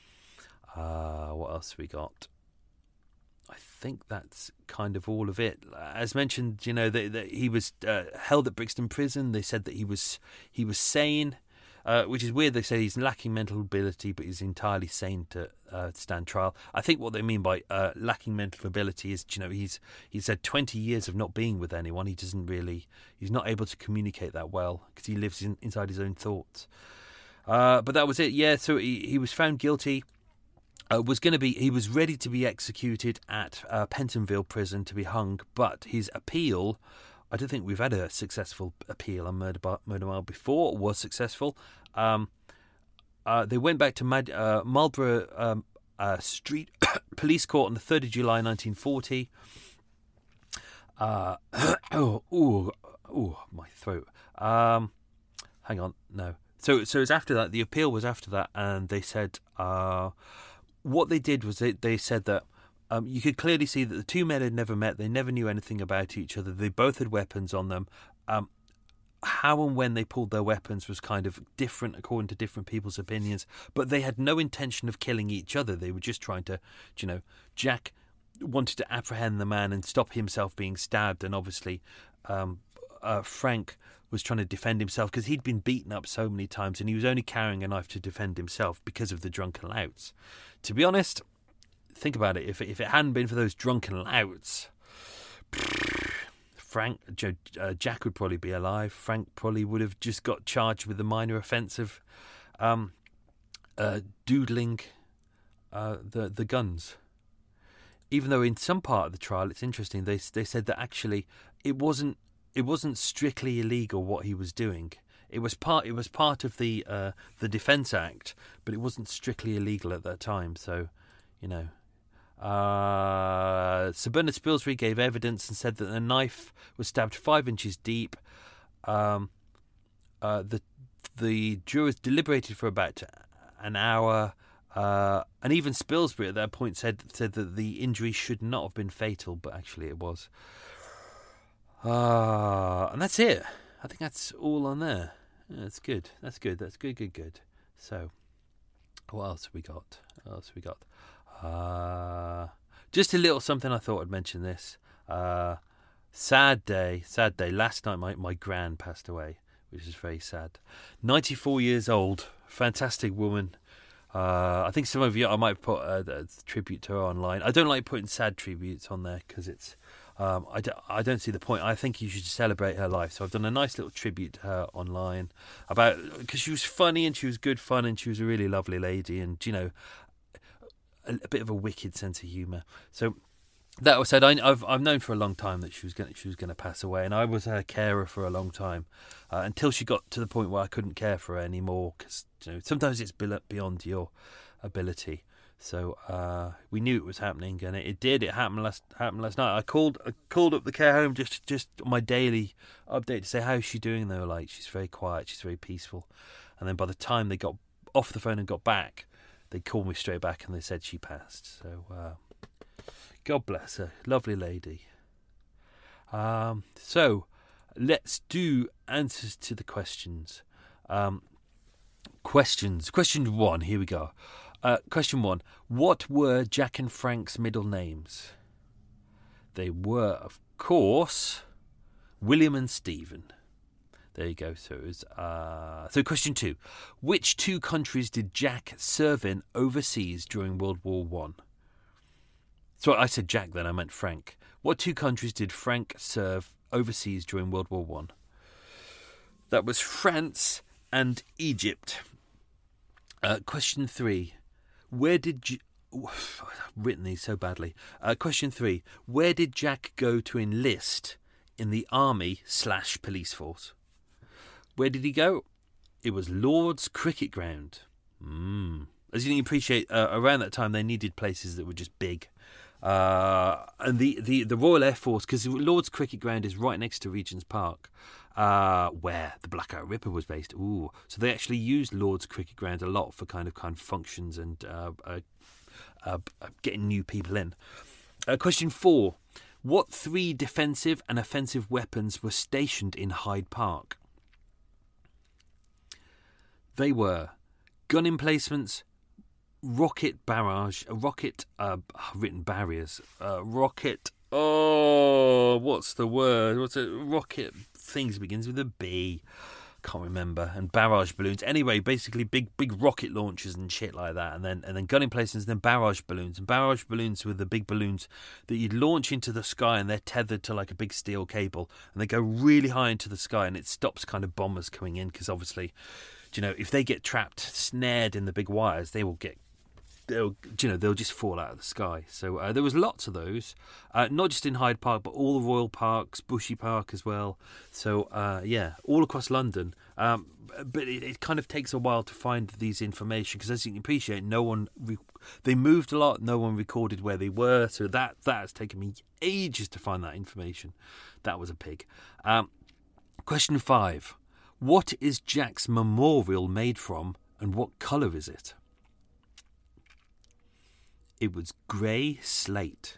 Uh, what else we got? I think that's kind of all of it. As mentioned, you know, that, that he was uh, held at Brixton Prison. They said that he was he was sane. Uh, which is weird. They say he's lacking mental ability, but he's entirely sane to uh, stand trial. I think what they mean by uh, lacking mental ability is, you know, he's he's had twenty years of not being with anyone. He doesn't really, he's not able to communicate that well because he lives in, inside his own thoughts. Uh, but that was it. Yeah, so he, he was found guilty. Uh, was going to be, he was ready to be executed at uh, Pentonville Prison to be hung, but his appeal. I don't think we've had a successful appeal on Murder, Bar- Murder Mile before. It was successful. Um, uh, they went back to Mad- uh, Marlborough um, uh, Street Police Court on the third of July nineteen forty. Uh, oh, ooh, ooh, my throat. Um, hang on, no. So, so it's after that. The appeal was after that, and they said uh, what they did was they, they said that. Um, you could clearly see that the two men had never met. They never knew anything about each other. They both had weapons on them. Um, how and when they pulled their weapons was kind of different according to different people's opinions, but they had no intention of killing each other. They were just trying to, you know, Jack wanted to apprehend the man and stop himself being stabbed, and obviously um, uh, Frank was trying to defend himself because he'd been beaten up so many times, and he was only carrying a knife to defend himself because of the drunken louts. To be honest, think about it, if it, if it hadn't been for those drunken louts, Frank, Joe, uh, Jack would probably be alive. Frank probably would have just got charged with the minor offence of um, uh, doodling uh, the the guns. Even though in some part of the trial, it's interesting. They they said that actually it wasn't it wasn't strictly illegal what he was doing. It was part it was part of the uh, the Defence Act, but it wasn't strictly illegal at that time. So, you know. Uh, Sir Bernard Spilsbury gave evidence and said that the knife was stabbed five inches deep. Um, uh, the the jurors deliberated for about an hour, uh, and even Spilsbury at that point said said that the injury should not have been fatal, but actually it was. Uh, and that's it. I think that's all on there. Yeah, that's good. That's good. That's good. Good. Good. So, what else have we got? What else have we got? Uh, just a little something I thought I'd mention this. Uh, sad day, sad day. Last night my, my gran passed away, which is very sad. ninety-four years old, fantastic woman. Uh, I think some of you, I might put a, a tribute to her online. I don't like putting sad tributes on there because it's, um, I, don't, I don't see the point. I think you should celebrate her life. So I've done a nice little tribute to her online about, because she was funny and she was good fun and she was a really lovely lady, and, you know, A, a bit of a wicked sense of humour. So that was said, I, I've I've known for a long time that she was going she was going to pass away, and I was her carer for a long time uh, until she got to the point where I couldn't care for her anymore, because, you know, sometimes it's beyond your ability. So uh, we knew it was happening, and it, it did. It happened last happened last night. I called I called up the care home just just on my daily update to say how's she doing. They were like, she's very quiet, she's very peaceful, and then by the time they got off the phone and got back, they called me straight back and they said she passed. So, uh, God bless her. Lovely lady. Um, so, let's do answers to the questions. Um, questions. Question one. Here we go. Uh, question one. What were Jack and Frank's middle names? They were, of course, William and Stephen. There you go. So, it was, uh, so question two. Which two countries did Jack serve in overseas during World War One? So I said Jack then, I meant Frank. What two countries did Frank serve overseas during World War One? That was France and Egypt. Uh, question three. Where did... J- I've written these so badly. Uh, question three. Where did Jack go to enlist in the army slash police force? Where did he go? It was Lord's Cricket Ground. Mm. As you can appreciate, uh, around that time they needed places that were just big. Uh, and the, the, the Royal Air Force, because Lord's Cricket Ground is right next to Regent's Park, uh, where the Blackout Ripper was based. Ooh, so they actually used Lord's Cricket Ground a lot for kind of kind of functions and uh, uh, uh, getting new people in. Uh, question four. What three defensive and offensive weapons were stationed in Hyde Park? They were gun emplacements, rocket barrage, uh, rocket uh, written barriers, uh, rocket. Oh, what's the word? What's it? Rocket things begins with a B. Can't remember. And barrage balloons. Anyway, basically big big rocket launchers and shit like that. And then and then gun emplacements, and then barrage balloons. And barrage balloons were the big balloons that you'd launch into the sky, and they're tethered to like a big steel cable, and they go really high into the sky, and it stops kind of bombers coming in, because obviously, you know, if they get trapped, snared in the big wires, they will get, they'll, you know, they'll just fall out of the sky. So uh, there was lots of those, uh, not just in Hyde Park, but all the Royal Parks, Bushy Park as well. So uh, yeah, all across London. Um, but it, it kind of takes a while to find these information, because as you can appreciate, no one re- they moved a lot. No one recorded where they were, so that that has taken me ages to find that information. That was a pig. Um, question five. What is Jack's memorial made from, and what colour is it? It was grey slate.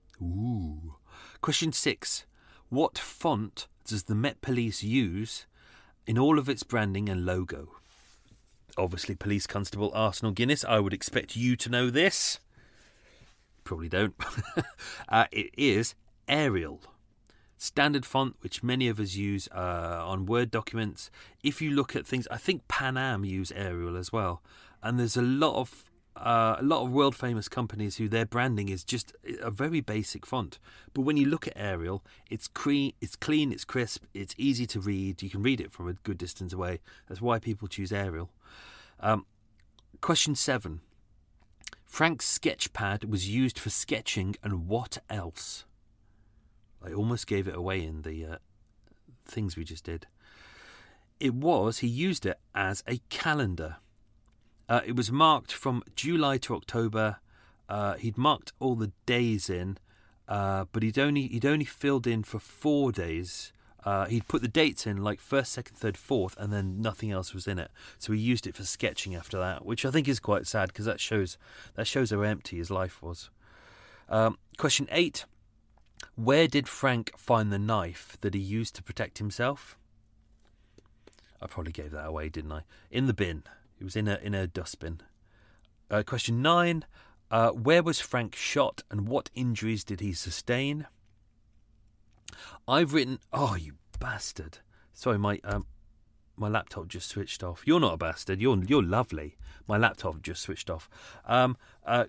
Ooh. Question six. What font does the Met Police use in all of its branding and logo. Obviously, Police Constable Arsenal Guinness. I would expect you to know this. Probably don't. uh, it is Arial. Standard font, which many of us use uh, on Word documents. If you look at things, I think Pan Am use Arial as well. And there's a lot of uh, a lot of world famous companies who their branding is just a very basic font. But when you look at Arial, it's cre- it's clean, it's crisp, it's easy to read. You can read it from a good distance away. That's why people choose Arial. Um, question seven. Frank's sketchpad was used for sketching, and what else? I almost gave it away in the uh, things we just did. It was, he used it as a calendar. Uh, it was marked from July to October. Uh, he'd marked all the days in, uh, but he'd only he'd only filled in for four days. Uh, he'd put the dates in like first, second, third, fourth, and then nothing else was in it. So he used it for sketching after that, which I think is quite sad because that shows that shows how empty his life was. Um, question eight. Where did Frank find the knife that he used to protect himself? I probably gave that away, didn't I? In the bin. It was in a in a dustbin. Uh, question nine. Uh, where was Frank shot and what injuries did he sustain? I've written... Oh, you bastard. Sorry, my um, my laptop just switched off. You're not a bastard. You're you're lovely. My laptop just switched off. Um... Uh,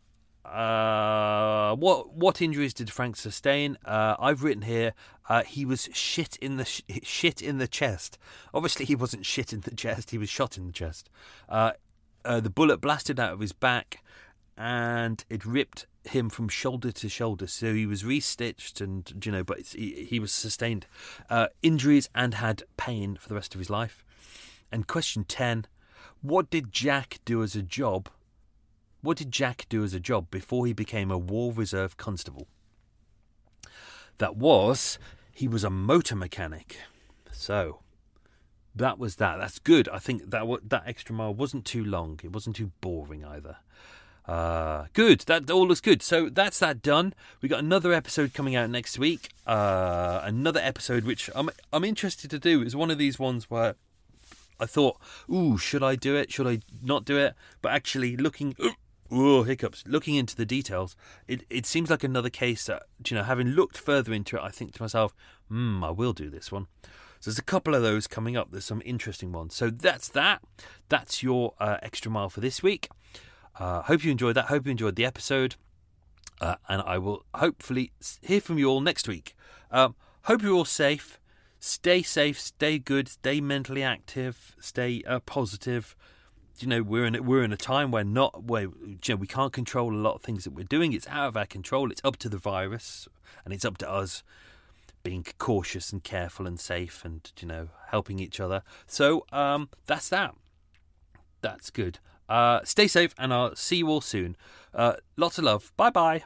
Uh, what what injuries did Frank sustain? Uh, I've written here uh, he was shit in the sh- shit in the chest. Obviously, he wasn't shit in the chest. He was shot in the chest. Uh, uh, the bullet blasted out of his back, and it ripped him from shoulder to shoulder. So he was restitched, and you know, but it's, he, he was sustained uh, injuries and had pain for the rest of his life. And question ten: what did Jack do as a job? What did Jack do as a job before he became a War Reserve constable? That was, he was a motor mechanic. So, that was that. That's good. I think that that extra mile wasn't too long. It wasn't too boring either. Uh, good. That all looks good. So, that's that done. We got another episode coming out next week. Uh, another episode which I'm I'm interested to do. It's one of these ones where I thought, ooh, should I do it? Should I not do it? But actually looking... Oh, hiccups. Looking into the details, it, it seems like another case that, you know, having looked further into it, I think to myself, hmm, I will do this one. So there's a couple of those coming up. There's some interesting ones. So that's that. That's your uh, extra mile for this week. Uh, hope you enjoyed that. Hope you enjoyed the episode. Uh, and I will hopefully hear from you all next week. Um, hope you're all safe. Stay safe. Stay good. Stay mentally active. Stay uh, positive. You know, we're in we're in a time where not where you know, we can't control a lot of things that we're doing. It's out of our control. It's up to the virus, and it's up to us being cautious and careful and safe, and you know, helping each other. So um, that's that. That's good. Uh, stay safe, and I'll see you all soon. Uh, lots of love. Bye bye.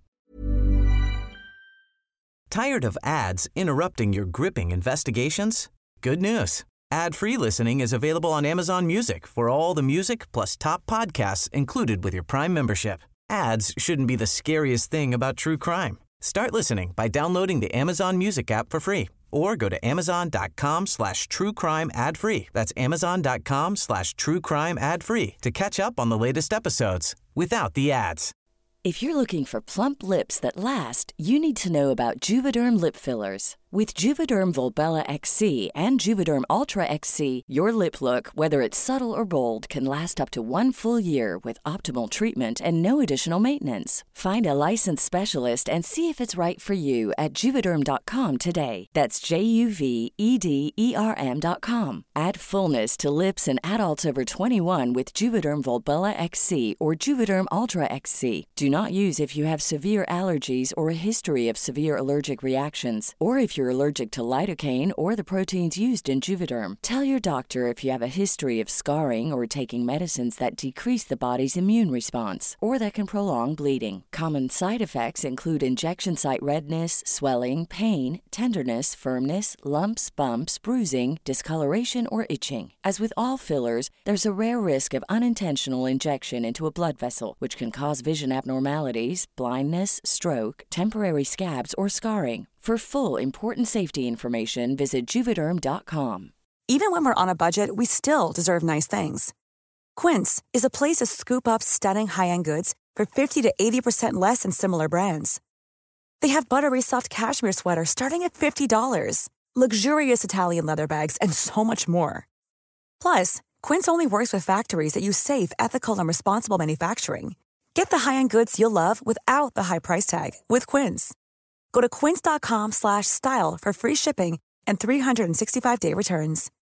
Tired of ads interrupting your gripping investigations? Good news. Ad-free listening is available on Amazon Music for all the music plus top podcasts included with your Prime membership. Ads shouldn't be the scariest thing about true crime. Start listening by downloading the Amazon Music app for free or go to amazon.com slash true crime ad free. That's amazon.com slash true crime ad free to catch up on the latest episodes without the ads. If you're looking for plump lips that last, you need to know about Juvederm lip fillers. With Juvederm Volbella X C and Juvederm Ultra X C, your lip look, whether it's subtle or bold, can last up to one full year with optimal treatment and no additional maintenance. Find a licensed specialist and see if it's right for you at Juvederm dot com today. That's J U V E D E R M dot com. Add fullness to lips in adults over twenty-one with Juvederm Volbella X C or Juvederm Ultra X C. Do not use if you have severe allergies or a history of severe allergic reactions, or if you're allergic to lidocaine or the proteins used in Juvederm. Tell your doctor if you have a history of scarring or taking medicines that decrease the body's immune response or that can prolong bleeding. Common side effects include injection site redness, swelling, pain, tenderness, firmness, lumps, bumps, bruising, discoloration, or itching. As with all fillers, there's a rare risk of unintentional injection into a blood vessel, which can cause vision abnormalities, blindness, stroke, temporary scabs, or scarring. For full, important safety information, visit Juvederm dot com. Even when we're on a budget, we still deserve nice things. Quince is a place to scoop up stunning high-end goods for fifty to eighty percent less than similar brands. They have buttery soft cashmere sweaters starting at fifty dollars, luxurious Italian leather bags, and so much more. Plus, Quince only works with factories that use safe, ethical, and responsible manufacturing. Get the high-end goods you'll love without the high price tag with Quince. Go to quince.com slash style for free shipping and three sixty-five day returns.